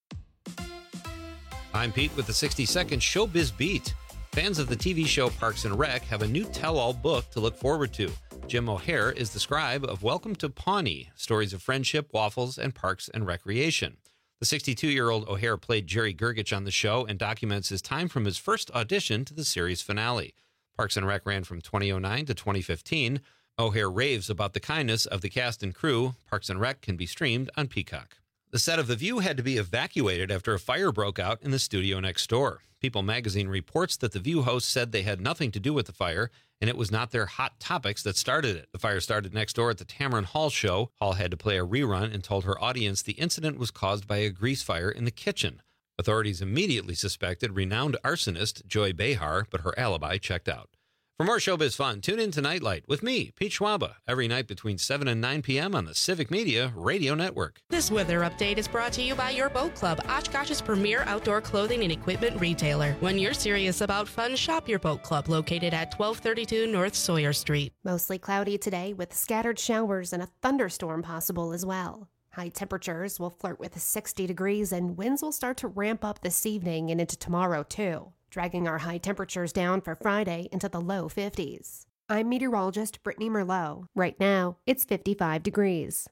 [SPEAKER 26] I'm Pete with the sixty second Showbiz Beat. Fans of the T V show Parks and Rec have a new tell-all book to look forward to. Jim O'Hare is the scribe of Welcome to Pawnee, stories of friendship, waffles, and parks and recreation. The sixty-two-year-old O'Hare played Jerry Gergich on the show and documents his time from his first audition to the series finale. Parks and Rec ran from twenty oh nine to twenty fifteen. O'Hare raves about the kindness of the cast and crew. Parks and Rec can be streamed on Peacock. The set of The View had to be evacuated after a fire broke out in the studio next door. People magazine reports that The View hosts said they had nothing to do with the fire, and it was not their hot topics that started it. The fire started next door at the Tamron Hall show. Hall had to play a rerun and told her audience the incident was caused by a grease fire in the kitchen. Authorities immediately suspected renowned arsonist Joy Behar, but her alibi checked out. For more showbiz fun, tune in to Nightlight with me, Pete Schwaba, every night between seven and nine p.m. on the Civic Media Radio Network.
[SPEAKER 27] This weather update is brought to you by Your Boat Club, Oshkosh's premier outdoor clothing and equipment retailer. When you're serious about fun, shop Your Boat Club, located at twelve thirty-two North Sawyer Street.
[SPEAKER 28] Mostly cloudy today with scattered showers and a thunderstorm possible as well. High temperatures will flirt with sixty degrees and winds will start to ramp up this evening and into tomorrow too, dragging our high temperatures down for Friday into the low fifties. I'm meteorologist Brittany Merlot. Right now, it's fifty-five degrees.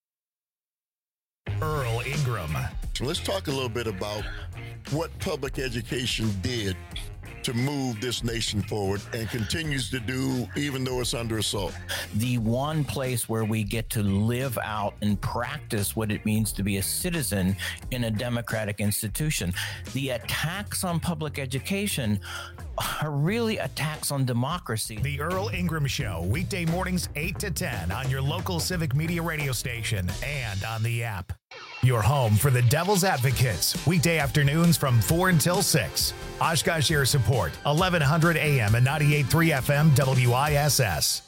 [SPEAKER 3] Earl Ingram.
[SPEAKER 29] Let's talk a little bit about what public education did to move this nation forward and continues to do even though it's under assault.
[SPEAKER 30] The one place where we get to live out and practice what it means to be a citizen in a democratic institution. The attacks on public education are really attacks on democracy.
[SPEAKER 3] The Earl Ingram Show, weekday mornings eight to ten on your local Civic Media radio station and on the app. Your home for the Devil's Advocates, weekday afternoons from four until six. Oshkosh Air Support, eleven hundred A M and ninety-eight point three F M W I S S.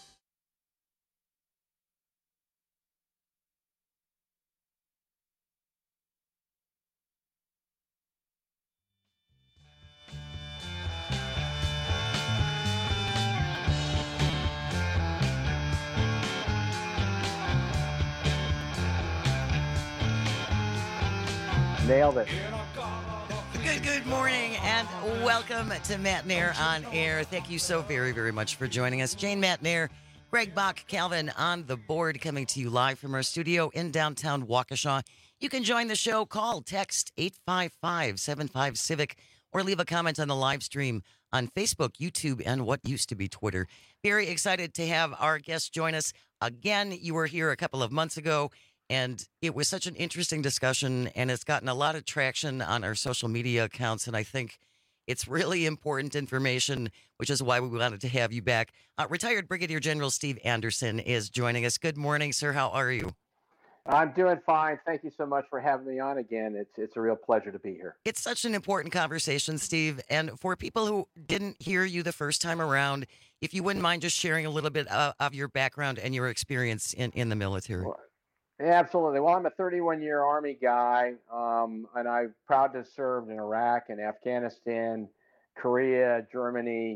[SPEAKER 31] Nailed it.
[SPEAKER 16] Good, good morning, and welcome to Matt Nair on Air. Thank you so very, very much for joining us. Jane Matt Nair, Greg Bach, Calvin on the board, coming to you live from our studio in downtown Waukesha. You can join the show. Call, text eight five five, seven five, Civic, or leave a comment on the live stream on Facebook, YouTube, and what used to be Twitter. Very excited to have our guest join us again. You were here a couple of months ago, and it was such an interesting discussion, and it's gotten a lot of traction on our social media accounts, and I think it's really important information, which is why we wanted to have you back. Uh, retired Brigadier General Steve Anderson is joining us. Good morning, sir. How are you?
[SPEAKER 8] I'm doing fine. Thank you so much for having me on again. It's it's a real pleasure to be here.
[SPEAKER 16] It's such an important conversation, Steve. And for people who didn't hear you the first time around, if you wouldn't mind just sharing a little bit uh, of your background and your experience in, in the military.
[SPEAKER 8] Well, yeah, absolutely. Well, I'm a thirty-one-year Army guy, um, and I'm proud to have served in Iraq and Afghanistan, Korea, Germany.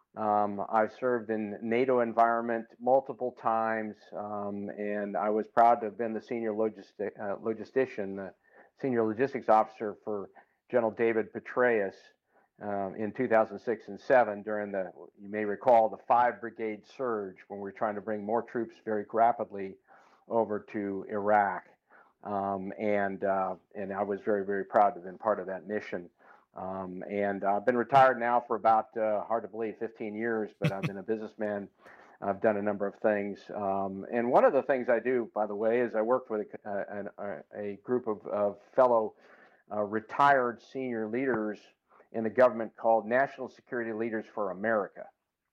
[SPEAKER 8] Um, I've served in NATO environment multiple times, um, and I was proud to have been the senior logistic, uh, logistician, the senior logistics officer for General David Petraeus um, in two thousand six and seven during the, you may recall, the five brigade surge when we were trying to bring more troops very rapidly over to Iraq. Um, and, uh, and I was very, very proud to have been part of that mission. Um, and I've been retired now for about, uh, hard to believe, fifteen years, but I've been a businessman. I've done a number of things. Um, and one of the things I do, by the way, is I work with a, a, a group of, of fellow uh, retired senior leaders in the government called National Security Leaders for America.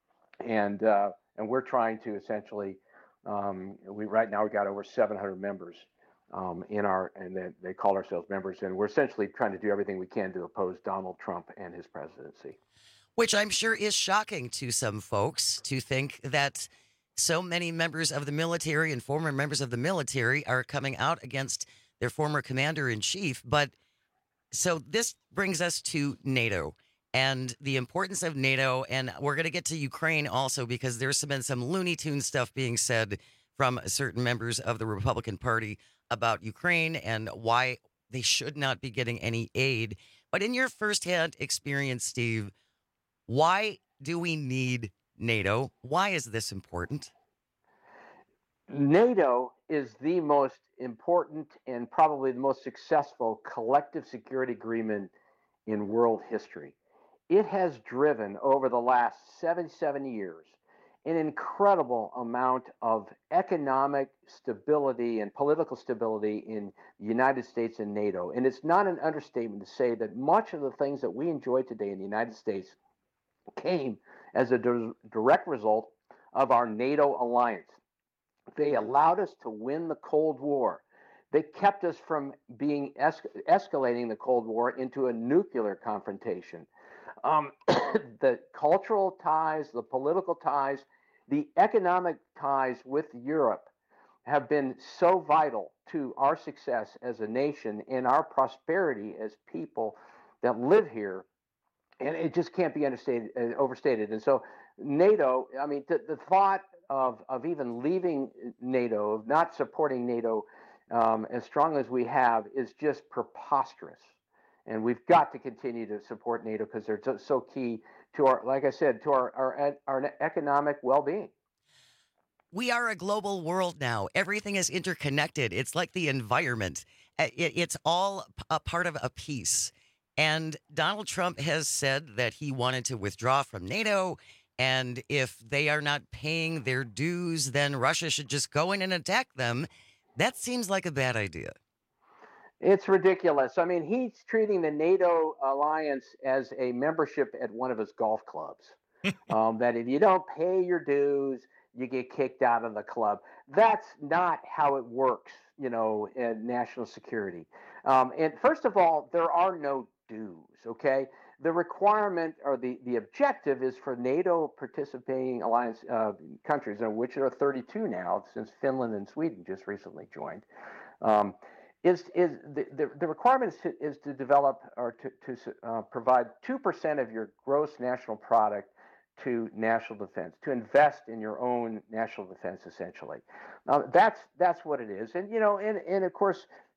[SPEAKER 8] And, uh, and we're trying to essentially, um, we right now we've got over seven hundred members. Um, in our, and they, they call ourselves members, and we're essentially trying to do everything we can to oppose Donald Trump and his presidency.
[SPEAKER 16] Which I'm sure is shocking to some folks to think that so many members of the military and former members of the military are coming out against their former commander-in-chief. But so this brings us to NATO and the importance of NATO, and we're going to get to Ukraine also because there's been some Looney Tune stuff being said from certain members of the Republican Party about Ukraine and why they should not be getting any aid. But in your firsthand experience, Steve, why do we need NATO? Why is this important?
[SPEAKER 8] NATO is the most important and probably the most successful collective security agreement in world history. It has driven over the last seventy-seven years an incredible amount of economic stability and political stability in the United States and NATO. And it's not an understatement to say that much of the things that we enjoy today in the United States came as a di- direct result of our NATO alliance. They allowed us to win the Cold War. They kept us from being es- escalating the Cold War into a nuclear confrontation. Um, the cultural ties, the political ties, the economic ties with Europe have been so vital to our success as a nation and our prosperity as people that live here. And it just can't be understated, uh, overstated. And so NATO, I mean, the, the thought of, of even leaving NATO, of not supporting NATO um, as strong as we have is just preposterous. And we've got to continue to support NATO because they're so, so key to our, like I said, to our, our, our economic well-being.
[SPEAKER 16] We are a global world now. Everything is interconnected. It's like the environment. It, it's all a part of a piece. And Donald Trump has said that he wanted to withdraw from NATO. And if they are not paying their dues, then Russia should just go in and attack them. That seems like a bad idea.
[SPEAKER 8] It's ridiculous. I mean, he's treating the NATO alliance as a membership at one of his golf clubs. um, that if you don't pay your dues, you get kicked out of the club. That's not how it works, you know, in national security. Um, and first of all, there are no dues, okay? The requirement or the, the objective is for NATO participating alliance uh, countries, which there are thirty-two now since Finland and Sweden just recently joined. Um, Is is the, the, the requirement is to, is to develop or to, to uh, provide two percent of your gross national product to national defense, to invest in your own national defense, essentially. Now, that's that's what it is. And, you know, and, and of course,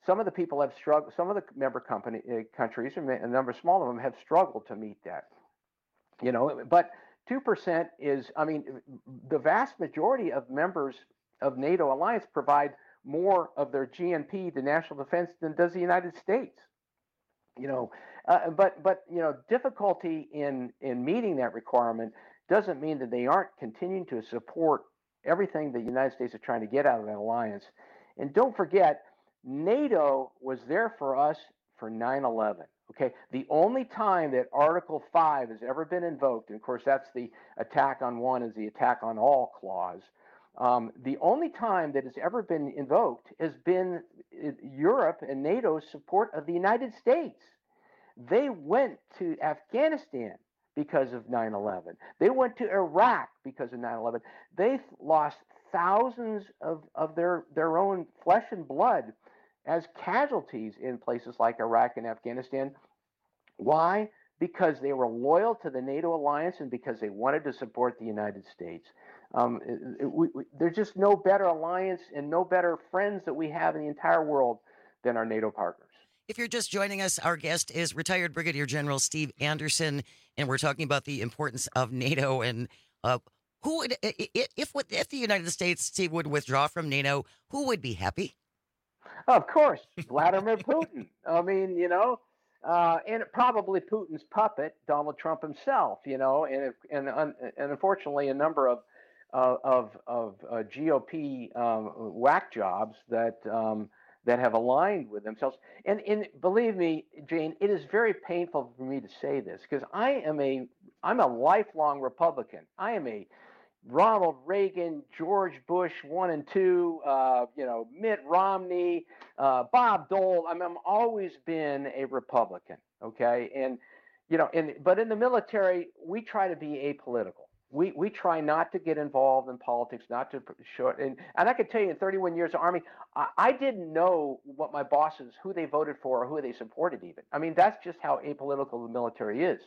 [SPEAKER 8] some of the people have struggled. Some of the member company uh, countries, and a number small of them, have struggled to meet that. You know, but two percent is, I mean, the vast majority of members of NATO alliance provide more of their G N P to national defense than does the United States. You know, uh, but but you know, difficulty in in meeting that requirement doesn't mean that they aren't continuing to support everything the United States is trying to get out of that alliance. And don't forget, NATO was there for us for nine eleven. Okay, the only time that Article five has ever been invoked, and of course that's the attack on one is the attack on all clause. Um, the only time that it's ever been invoked has been Europe and NATO's support of the United States. They went to Afghanistan because of nine eleven. They went to Iraq because of nine eleven. They lost thousands of, of their, their own flesh and blood as casualties in places like Iraq and Afghanistan. Why? Because they were loyal to the NATO alliance and because they wanted to support the United States. Um, it, it, we, we, there's just no better alliance and no better friends that we have in the entire world than our NATO partners.
[SPEAKER 16] If you're just joining us, our guest is retired Brigadier General Steve Anderson, and we're talking about the importance of NATO and uh, who would, if if the United States, Steve, would withdraw from NATO, who would be happy?
[SPEAKER 8] Of course, Vladimir Putin. I mean, you know, uh, and probably Putin's puppet, Donald Trump himself. You know, and and and unfortunately, a number of uh, of of uh, G O P um, whack jobs that. Um, that have aligned with themselves. And, and believe me, Jane, it is very painful for me to say this because I am a, I'm a lifelong Republican. I am a Ronald Reagan, George Bush one and two, uh, you know, Mitt Romney, uh, Bob Dole. I mean, I've always been a Republican, okay? And, you know, and, but in the military, we try to be apolitical. We we try not to get involved in politics, not to show it. And, and I can tell you, in thirty-one years of Army, I, I didn't know what my bosses, who they voted for or who they supported even. I mean, that's just how apolitical the military is.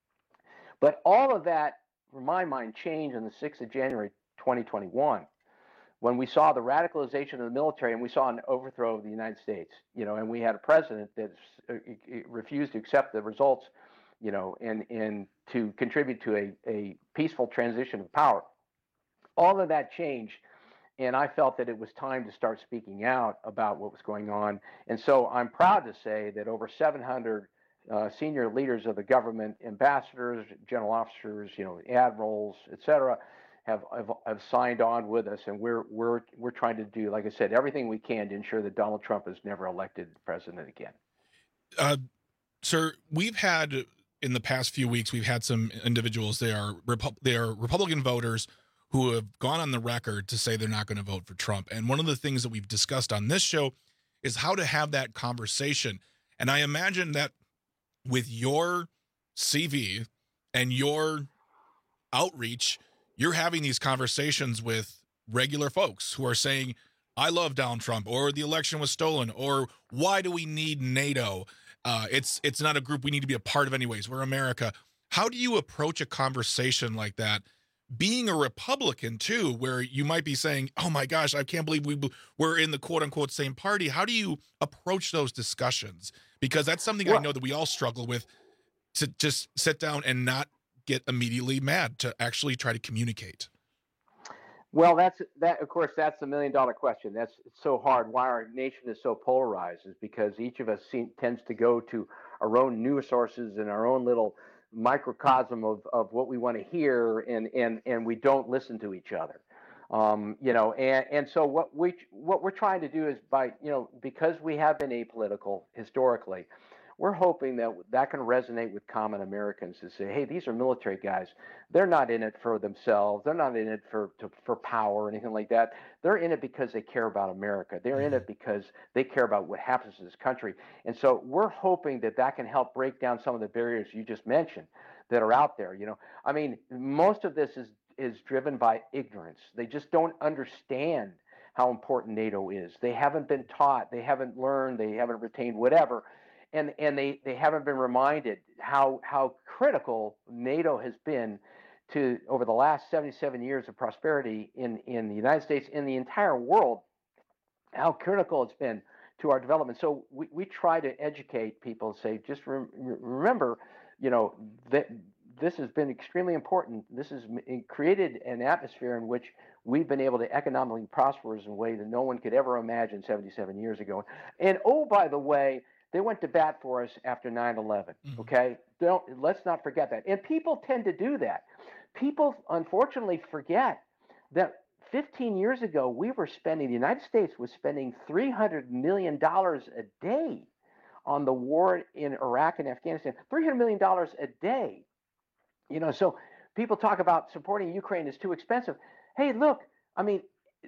[SPEAKER 8] But all of that, for my mind, changed on the sixth of January, twenty twenty-one, when we saw the radicalization of the military and we saw an overthrow of the United States, you know, and we had a president that refused to accept the results, you know, and, and to contribute to a, a peaceful transition of power. All of that changed, and I felt that it was time to start speaking out about what was going on. And so I'm proud to say that over seven hundred uh, senior leaders of the government, ambassadors, general officers, you know, admirals, et cetera, have, have, have signed on with us, and we're, we're, we're trying to do, like I said, everything we can to ensure that Donald Trump is never elected president again.
[SPEAKER 17] Uh, sir, we've had... In the past few weeks, we've had some individuals, they are Repu- they are Republican voters who have gone on the record to say they're not going to vote for Trump. And one of the things that we've discussed on this show is how to have that conversation. And I imagine that with your C V and your outreach, you're having these conversations with regular folks who are saying, I love Donald Trump, or the election was stolen, or why do we need NATO? Uh, it's it's not a group we need to be a part of anyways. We're America. How do you approach a conversation like that? Being a Republican, too, where you might be saying, oh, my gosh, I can't believe we, we're in the quote-unquote same party. How do you approach those discussions? Because that's something well, I know that we all struggle with, to just sit down and not get immediately mad, to actually try to communicate.
[SPEAKER 8] Well, that's that. Of course, that's the million-dollar question. That's it's so hard. Why our nation is so polarized is because each of us seem, tends to go to our own news sources and our own little microcosm of, of what we want to hear, and and and we don't listen to each other. Um, you know, and and so what we what we're trying to do is by you know because we have been apolitical historically. We're hoping that that can resonate with common Americans to say, hey, these are military guys. They're not in it for themselves. They're not in it for to, for power or anything like that. They're in it because they care about America. They're in it because they care about what happens to this country. And so we're hoping that that can help break down some of the barriers you just mentioned that are out there. You know, I mean, most of this is is driven by ignorance. They just don't understand how important NATO is. They haven't been taught. They haven't learned. They haven't retained whatever. And and they, they haven't been reminded how how critical NATO has been to over the last seventy-seven years of prosperity in, in the United States, in the entire world, how critical it's been to our development. So we, we try to educate people, say, just re- remember, you know, that this has been extremely important. This has created an atmosphere in which we've been able to economically prosper in a way that no one could ever imagine seventy-seven years ago. And oh, by the way, they went to bat for us after nine eleven. Mm-hmm. Okay, don't let's not forget that. And people tend to do that. People unfortunately forget that fifteen years ago we were spending. The United States was spending three hundred million dollars a day on the war in Iraq and Afghanistan. three hundred million dollars a day. You know, so people talk about supporting Ukraine is too expensive. Hey, look, I mean,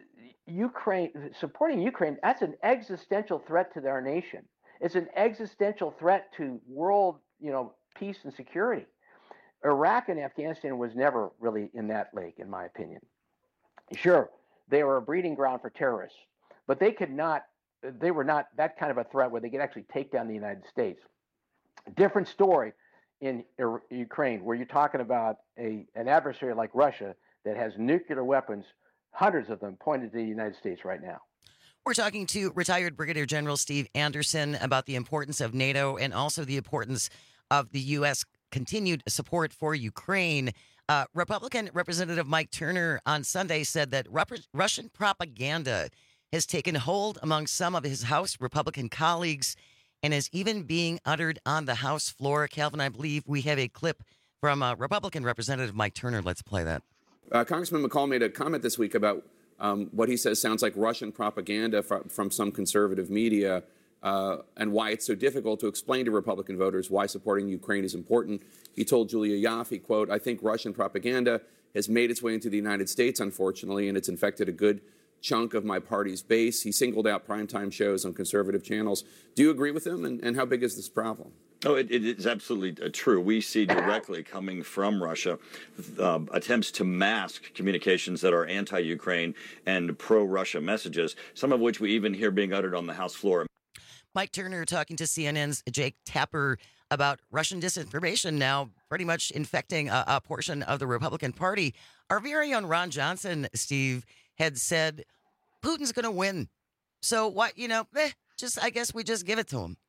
[SPEAKER 8] Ukraine supporting Ukraine, that's an existential threat to our nation. It's an existential threat to world, you know, peace and security. Iraq and Afghanistan was never really in that lake, in my opinion. Sure, they were a breeding ground for terrorists, but they could not, they were not that kind of a threat where they could actually take down the United States. Different story in Ukraine, where you're talking about a an adversary like Russia that has nuclear weapons, hundreds of them pointed to the United States right now.
[SPEAKER 16] We're talking to retired Brigadier General Steve Anderson about the importance of NATO and also the importance of the U S continued support for Ukraine. Uh, Republican Representative Mike Turner on Sunday said that Rep- Russian propaganda has taken hold among some of his House Republican colleagues and is even being uttered on the House floor. Calvin, I believe we have a clip from uh, Republican Representative Mike Turner. Let's play that.
[SPEAKER 9] Uh, Congressman McCall made a comment this week about um, what he says sounds like Russian propaganda fr- from some conservative media uh, and why it's so difficult to explain to Republican voters why supporting Ukraine is important. He told Julia Yaffe, quote, "I think Russian propaganda has made its way into the United States, unfortunately, and it's infected a good chunk of my party's base." He singled out primetime shows on conservative channels. Do you agree with him? And, and how big is this problem?
[SPEAKER 10] Oh, it, it is absolutely uh, true. We see directly coming from Russia uh, attempts to mask communications that are anti-Ukraine and pro-Russia messages, some of which we even hear being uttered on the House floor.
[SPEAKER 16] Mike Turner talking to C N N's Jake Tapper about Russian disinformation now pretty much infecting a, a portion of the Republican Party. Our very own Ron Johnson, Steve, had said Putin's going to win. So what, you know, eh, just I guess we just give it to him.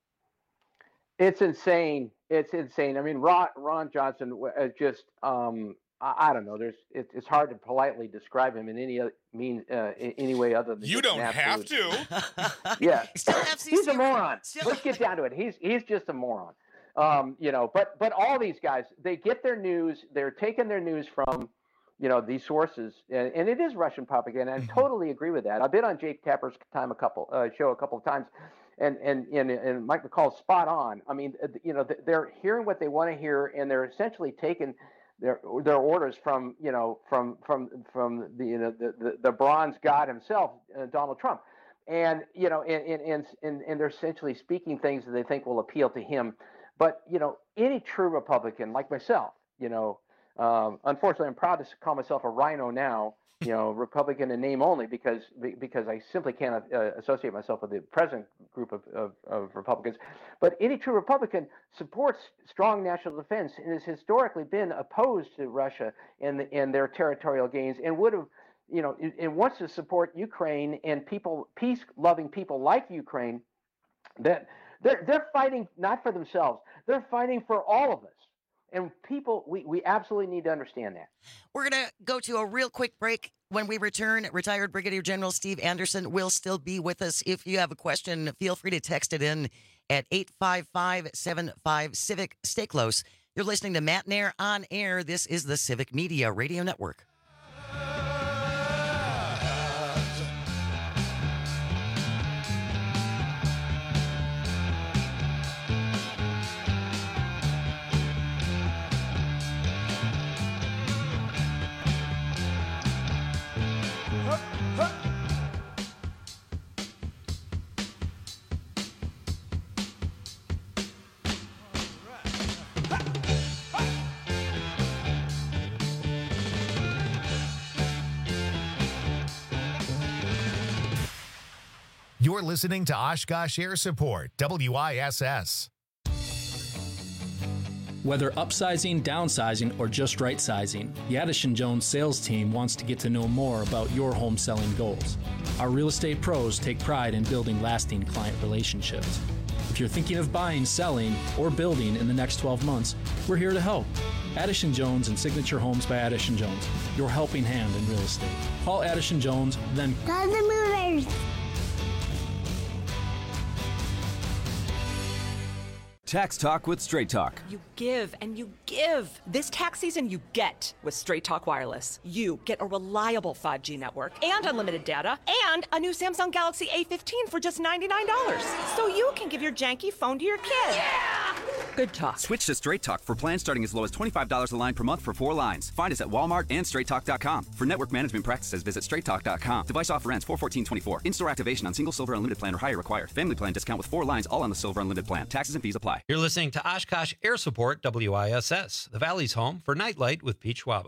[SPEAKER 8] It's insane. It's insane. I mean, Ron, Ron Johnson uh, just, um, I, I don't know. There's, it, it's hard to politely describe him in any other mean, uh, in any way other than
[SPEAKER 17] you don't have to.
[SPEAKER 8] Yeah, he's a moron. Let's get down to it. He's he's just a moron. Um, you know, but but all these guys, they get their news. They're taking their news from, you know, these sources, and, and it is Russian propaganda. I totally agree with that. I've been on Jake Tapper's time a couple uh, show a couple of times. And, and and and Mike McCall's spot on. I mean, you know, they're hearing what they want to hear, and they're essentially taking their their orders from you know from from from the you know the the, the bronze god himself, uh, Donald Trump, and you know and and, and and they're essentially speaking things that they think will appeal to him. But you know, any true Republican like myself, you know, um, unfortunately, I'm proud to call myself a rhino now. You know, Republican in name only, because because I simply can't uh, associate myself with the present group of, of, of Republicans. But any true Republican supports strong national defense and has historically been opposed to Russia and and their territorial gains, and would have, you know, and wants to support Ukraine and people, peace-loving people like Ukraine. That they're they're fighting not for themselves, they're fighting for all of us. And people, we, we absolutely need to understand that.
[SPEAKER 16] We're going to go to a real quick break. When we return, retired Brigadier General Steve Anderson will still be with us. If you have a question, feel free to text it in at eight five five, seven five, Civic. Stay close. You're listening to Matt Nair on air. This is the Civic Media Radio Network.
[SPEAKER 3] You're listening to Oshkosh Air Support, W I S S.
[SPEAKER 1] Whether upsizing, downsizing, or just right sizing, the Addison Jones sales team wants to get to know more about your home selling goals. Our real estate pros take pride in building lasting client relationships. If you're thinking of buying, selling, or building in the next twelve months, we're here to help. Addison Jones and Signature Homes by Addison Jones, your helping hand in real estate. Call Addison Jones, then
[SPEAKER 11] Go the Movers!
[SPEAKER 12] Tax Talk with Straight Talk.
[SPEAKER 13] You give and you give. This tax season, you get with Straight Talk Wireless. You get a reliable five G network and unlimited data and a new Samsung Galaxy A fifteen for just ninety-nine dollars. So you can give your janky phone to your kid. Yeah! Good talk.
[SPEAKER 12] Switch to Straight Talk for plans starting as low as twenty-five dollars a line per month for four lines. Find us at Walmart and straight talk dot com. For network management practices, visit straight talk dot com. Device offer ends four fourteen twenty-four. In-store activation on single Silver Unlimited plan or higher required. Family plan discount with four lines all on the Silver Unlimited plan. Taxes and fees apply.
[SPEAKER 26] You're listening to Oshkosh Air Support W I S S, the Valley's home for Nightlight with Pete Schwaba.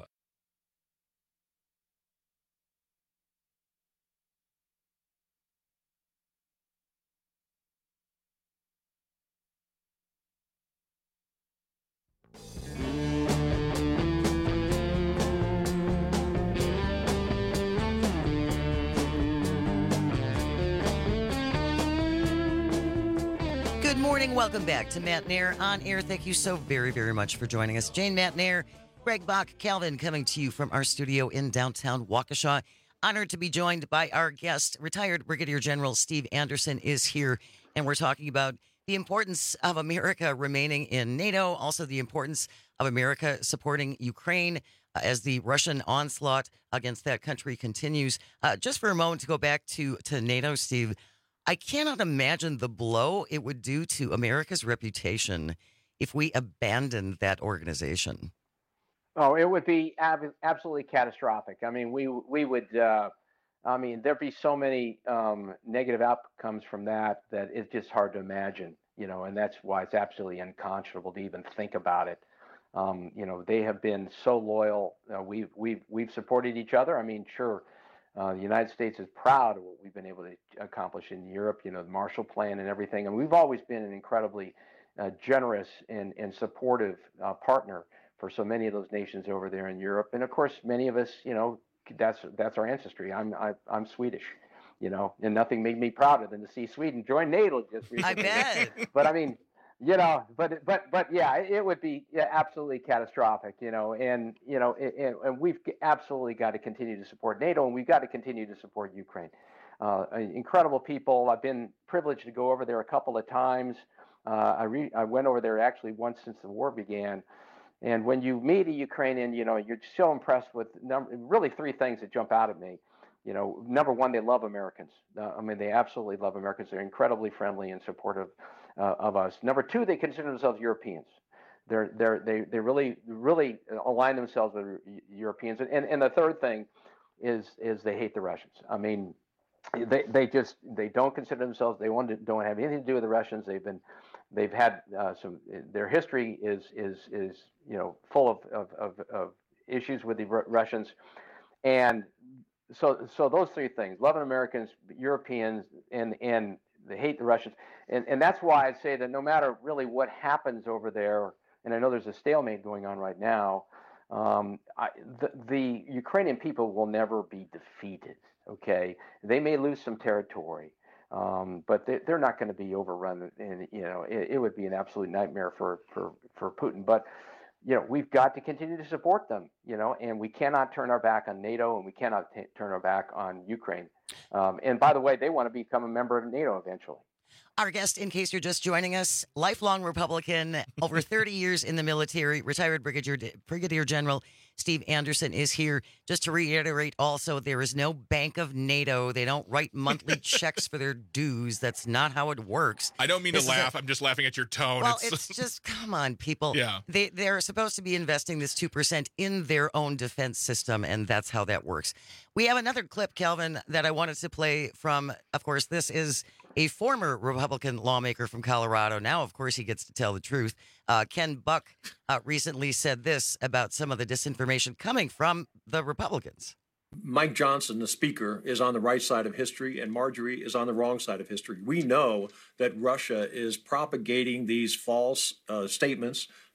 [SPEAKER 16] Good morning. Welcome back to Matt Nair on air. Thank you so very, very much for joining us. Jane Matt Nair, Greg Bach, Calvin coming to you from our studio in downtown Waukesha. Honored to be joined by our guest, retired Brigadier General Steve Anderson is here, and we're talking about the importance of America remaining in NATO, also the importance of America supporting Ukraine uh, as the Russian onslaught against that country continues. Uh, just for a moment to go back to, to NATO, Steve, I cannot imagine the blow it would do to America's reputation if we abandoned that organization.
[SPEAKER 8] Oh, it would be ab- absolutely catastrophic. I mean, we we would. Uh, I mean, there'd be so many um, negative outcomes from that that it's just hard to imagine. You know, and that's why it's absolutely unconscionable to even think about it. Um, you know, they have been so loyal. Uh, we've we've we've supported each other. I mean, sure. Uh, the United States is proud of what we've been able to accomplish in Europe, you know, the Marshall Plan and everything. And we've always been an incredibly uh, generous and, and supportive uh, partner for so many of those nations over there in Europe. And of course, many of us, you know, that's that's our ancestry. I'm I, I'm Swedish, you know, and nothing made me prouder than to see Sweden join NATO just recently.
[SPEAKER 16] I bet.
[SPEAKER 8] But I mean, you know, but but but yeah, it would be absolutely catastrophic, you know, and you know, it, and we've absolutely got to continue to support NATO, and we've got to continue to support Ukraine. Uh, incredible people. I've been privileged to go over there a couple of times. Uh, I re- I went over there actually once since the war began, and when you meet a Ukrainian, you know, you're so impressed with number, really three things that jump out at me. You know, number one, they love Americans. Uh, I mean, they absolutely love Americans. They're incredibly friendly and supportive uh, of us. Number two, they consider themselves Europeans. They're they're they they really really align themselves with Europeans. And and the third thing is is they hate the Russians. I mean, they they just they don't consider themselves. They want to, don't have anything to do with the Russians. They've been they've had uh, some. Their history is is is you know full of of of, of issues with the Russians, and So, so those three things: loving Americans, Europeans, and and they hate the Russians, and and that's why I'd say that no matter really what happens over there, and I know there's a stalemate going on right now, um, I, the, the Ukrainian people will never be defeated. Okay, they may lose some territory, um, but they, they're not going to be overrun, and you know it, it would be an absolute nightmare for for for Putin. But you know, we've got to continue to support them, you know, and we cannot turn our back on NATO, and we cannot t- turn our back on Ukraine. Um, and by the way, they want to become a member of NATO eventually.
[SPEAKER 16] Our guest, in case you're just joining us, lifelong Republican, over thirty years in the military, retired Brigadier Brigadier General Steve Anderson is here. Just to reiterate also, there is no Bank of NATO. They don't write monthly checks for their dues. That's not how it works.
[SPEAKER 17] I don't mean
[SPEAKER 16] this
[SPEAKER 17] to laugh. i am just laughing at your tone.
[SPEAKER 16] Well,
[SPEAKER 17] it's,
[SPEAKER 16] it's just, come on, people.
[SPEAKER 17] Yeah.
[SPEAKER 16] They, they're supposed to be investing this two percent in their own defense system, and that's how that works. We have another clip, Calvin, that I wanted to play from, of course, this is a former Republican lawmaker from Colorado. Now, of course, he gets to tell the truth. Uh, Ken Buck uh, recently said this about some of the disinformation coming from the Republicans.
[SPEAKER 14] Mike Johnson, the speaker, is on the right side of history, and Marjorie is on the wrong side of history. We know that Russia is propagating these false uh, statements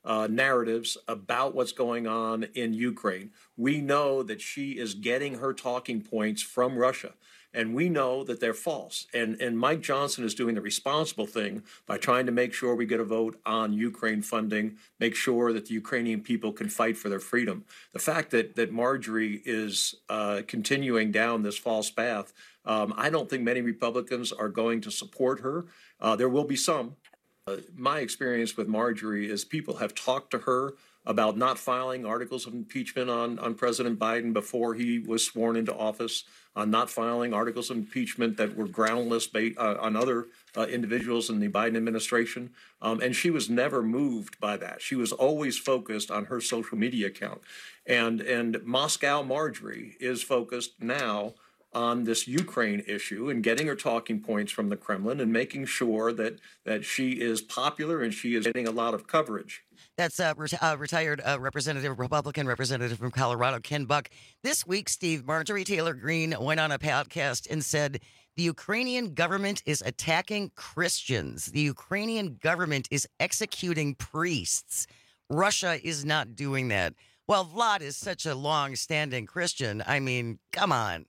[SPEAKER 14] uh, narratives about what's going on in Ukraine. We know that she is getting her talking points from Russia. And we know that they're false. And, and Mike Johnson is doing the responsible thing by trying to make sure we get a vote on Ukraine funding, make sure that the Ukrainian people can fight for their freedom. The fact that, that Marjorie is uh, continuing down this false path, um, I don't think many Republicans are going to support her. Uh, there will be some. Uh, my experience with Marjorie is people have talked to her about not filing articles of impeachment on, on President Biden before he was sworn into office, on not filing articles of impeachment that were groundless ba- uh, on other uh, individuals in the Biden administration. Um, and she was never moved by that. She was always focused on her social media account. And, and Moscow Marjorie is focused now on this Ukraine issue and getting her talking points from the Kremlin and making sure that, that she is popular and she is getting a lot of coverage.
[SPEAKER 16] That's uh, re- uh, retired uh, Representative, Republican Representative from Colorado, Ken Buck. This week, Steve, Marjorie Taylor Greene went on a podcast and said the Ukrainian government is attacking Christians. The Ukrainian government is executing priests. Russia is not doing that. Well, Vlad is such a long-standing Christian. I mean, come on.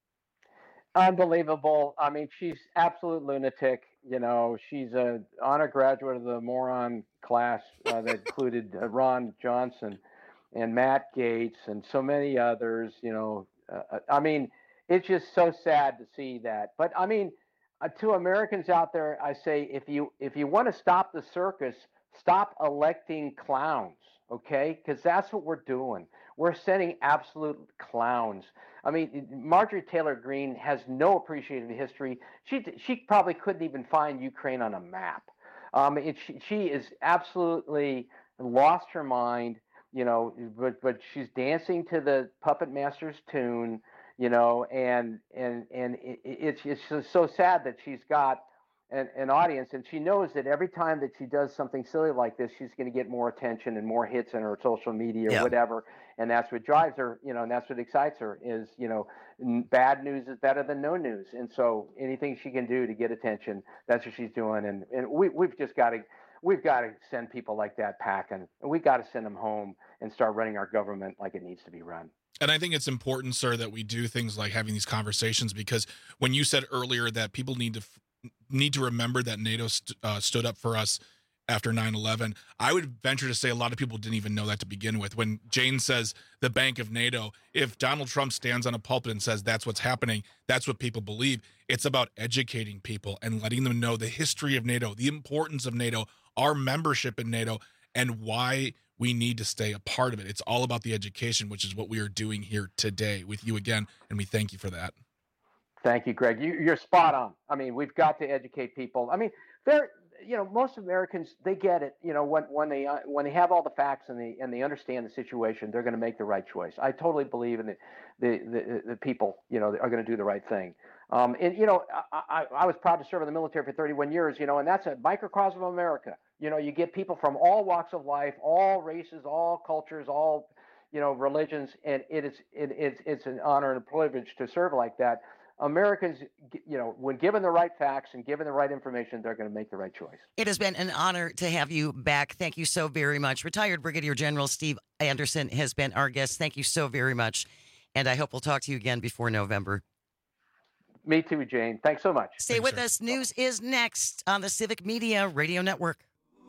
[SPEAKER 8] Unbelievable. I mean, she's absolute lunatic. You know, she's a honor graduate of the moron class uh, that included uh, Ron Johnson and Matt Gaetz and so many others. You know, uh, I mean, it's just so sad to see that. But I mean, uh, to Americans out there, I say, if you if you want to stop the circus, stop electing clowns. Okay, because that's what we're doing. We're sending absolute clowns. I mean, Marjorie Taylor Greene has no appreciation of history. She she probably couldn't even find Ukraine on a map. Um, it, she, she is absolutely lost her mind, you know. But but she's dancing to the puppet master's tune, you know, and and and it, it's it's just so sad that she's got An, an audience, and she knows that every time that she does something silly like this, she's going to get more attention and more hits in her social media or
[SPEAKER 16] Yeah.
[SPEAKER 8] whatever, and that's what drives her, you know, and that's what excites her. Is, you know, n- bad news is better than no news, and so anything she can do to get attention, that's what she's doing. And and we we've just got to we've got to send people like that packing, and we got to send them home and start running our government like it needs to be run.
[SPEAKER 17] And I think it's important, sir, that we do things like having these conversations, because when you said earlier that people need to f- need to remember that NATO st- uh, stood up for us after nine eleven, I would venture to say a lot of people didn't even know that to begin with. When Jane says the Bank of NATO, if Donald Trump stands on a pulpit and says that's what's happening, that's what people believe. It's about educating people and letting them know the history of NATO, the importance of NATO, our membership in NATO, and why we need to stay a part of it. It's all about the education, which is what we are doing here today with you again, and we thank you for that.
[SPEAKER 8] Thank you, Greg. You, you're spot on. I mean, we've got to educate people. I mean, they're, you know, most Americans, they get it. You know, when when they uh, when they have all the facts and they and they understand the situation, they're going to make the right choice. I totally believe in the the the, the people, you know, are going to do the right thing. Um, and you know, I, I, I was proud to serve in the military for thirty-one years. You know, and that's a microcosm of America. You know, you get people from all walks of life, all races, all cultures, all, you know, religions, and it is it, it's it's an honor and a privilege to serve like that. Americans, you know, when given the right facts and given the right information, they're going to make the right choice.
[SPEAKER 16] It has been an honor to have you back. Thank you so very much. Retired Brigadier General Steve Anderson has been our guest. Thank you so very much. And I hope we'll talk to you again before November.
[SPEAKER 8] Me too, Jane. Thanks so much.
[SPEAKER 16] Stay with us. News is next on the Civic Media Radio Network.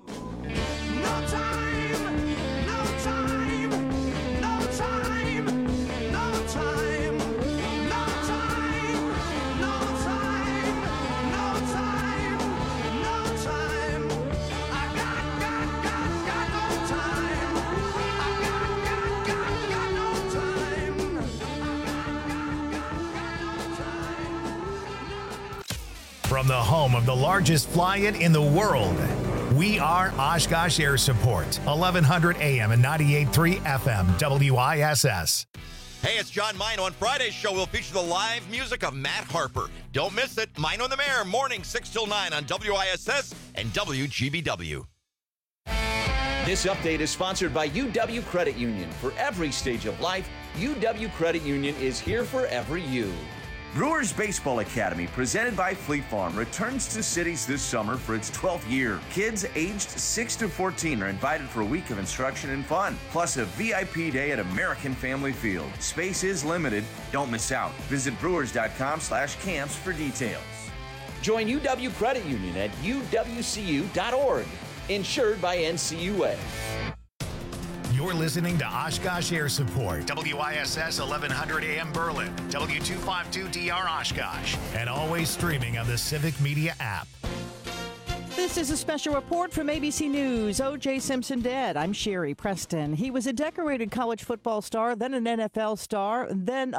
[SPEAKER 3] From the home of the largest fly-in in the world, we are Oshkosh Air Support, eleven hundred A M and ninety-eight point three F M, W I S S.
[SPEAKER 2] Hey, it's John Mino. On Friday's show, we'll feature the live music of Matt Harper. Don't miss it. Mino and the Mayor, morning six till nine on W I S S and W G B W.
[SPEAKER 5] This update is sponsored by U W Credit Union. For every stage of life, U W Credit Union is here for every you.
[SPEAKER 4] Brewers Baseball Academy, presented by Fleet Farm, returns to cities this summer for its twelfth year. Kids aged six to fourteen are invited for a week of instruction and fun, plus a V I P day at American Family Field. Space is limited. Don't miss out. Visit brewers.com slash camps for details.
[SPEAKER 5] Join U W Credit Union at U W C U dot org. Insured by N C U A.
[SPEAKER 3] You're listening to Oshkosh Air Support, W I S S eleven hundred A M Berlin, W two fifty-two D R Oshkosh, and always streaming on the Civic Media app.
[SPEAKER 7] This is a special report from A B C News. O J Simpson dead. I'm Sherry Preston. He was a decorated college football star, then an N F L star, then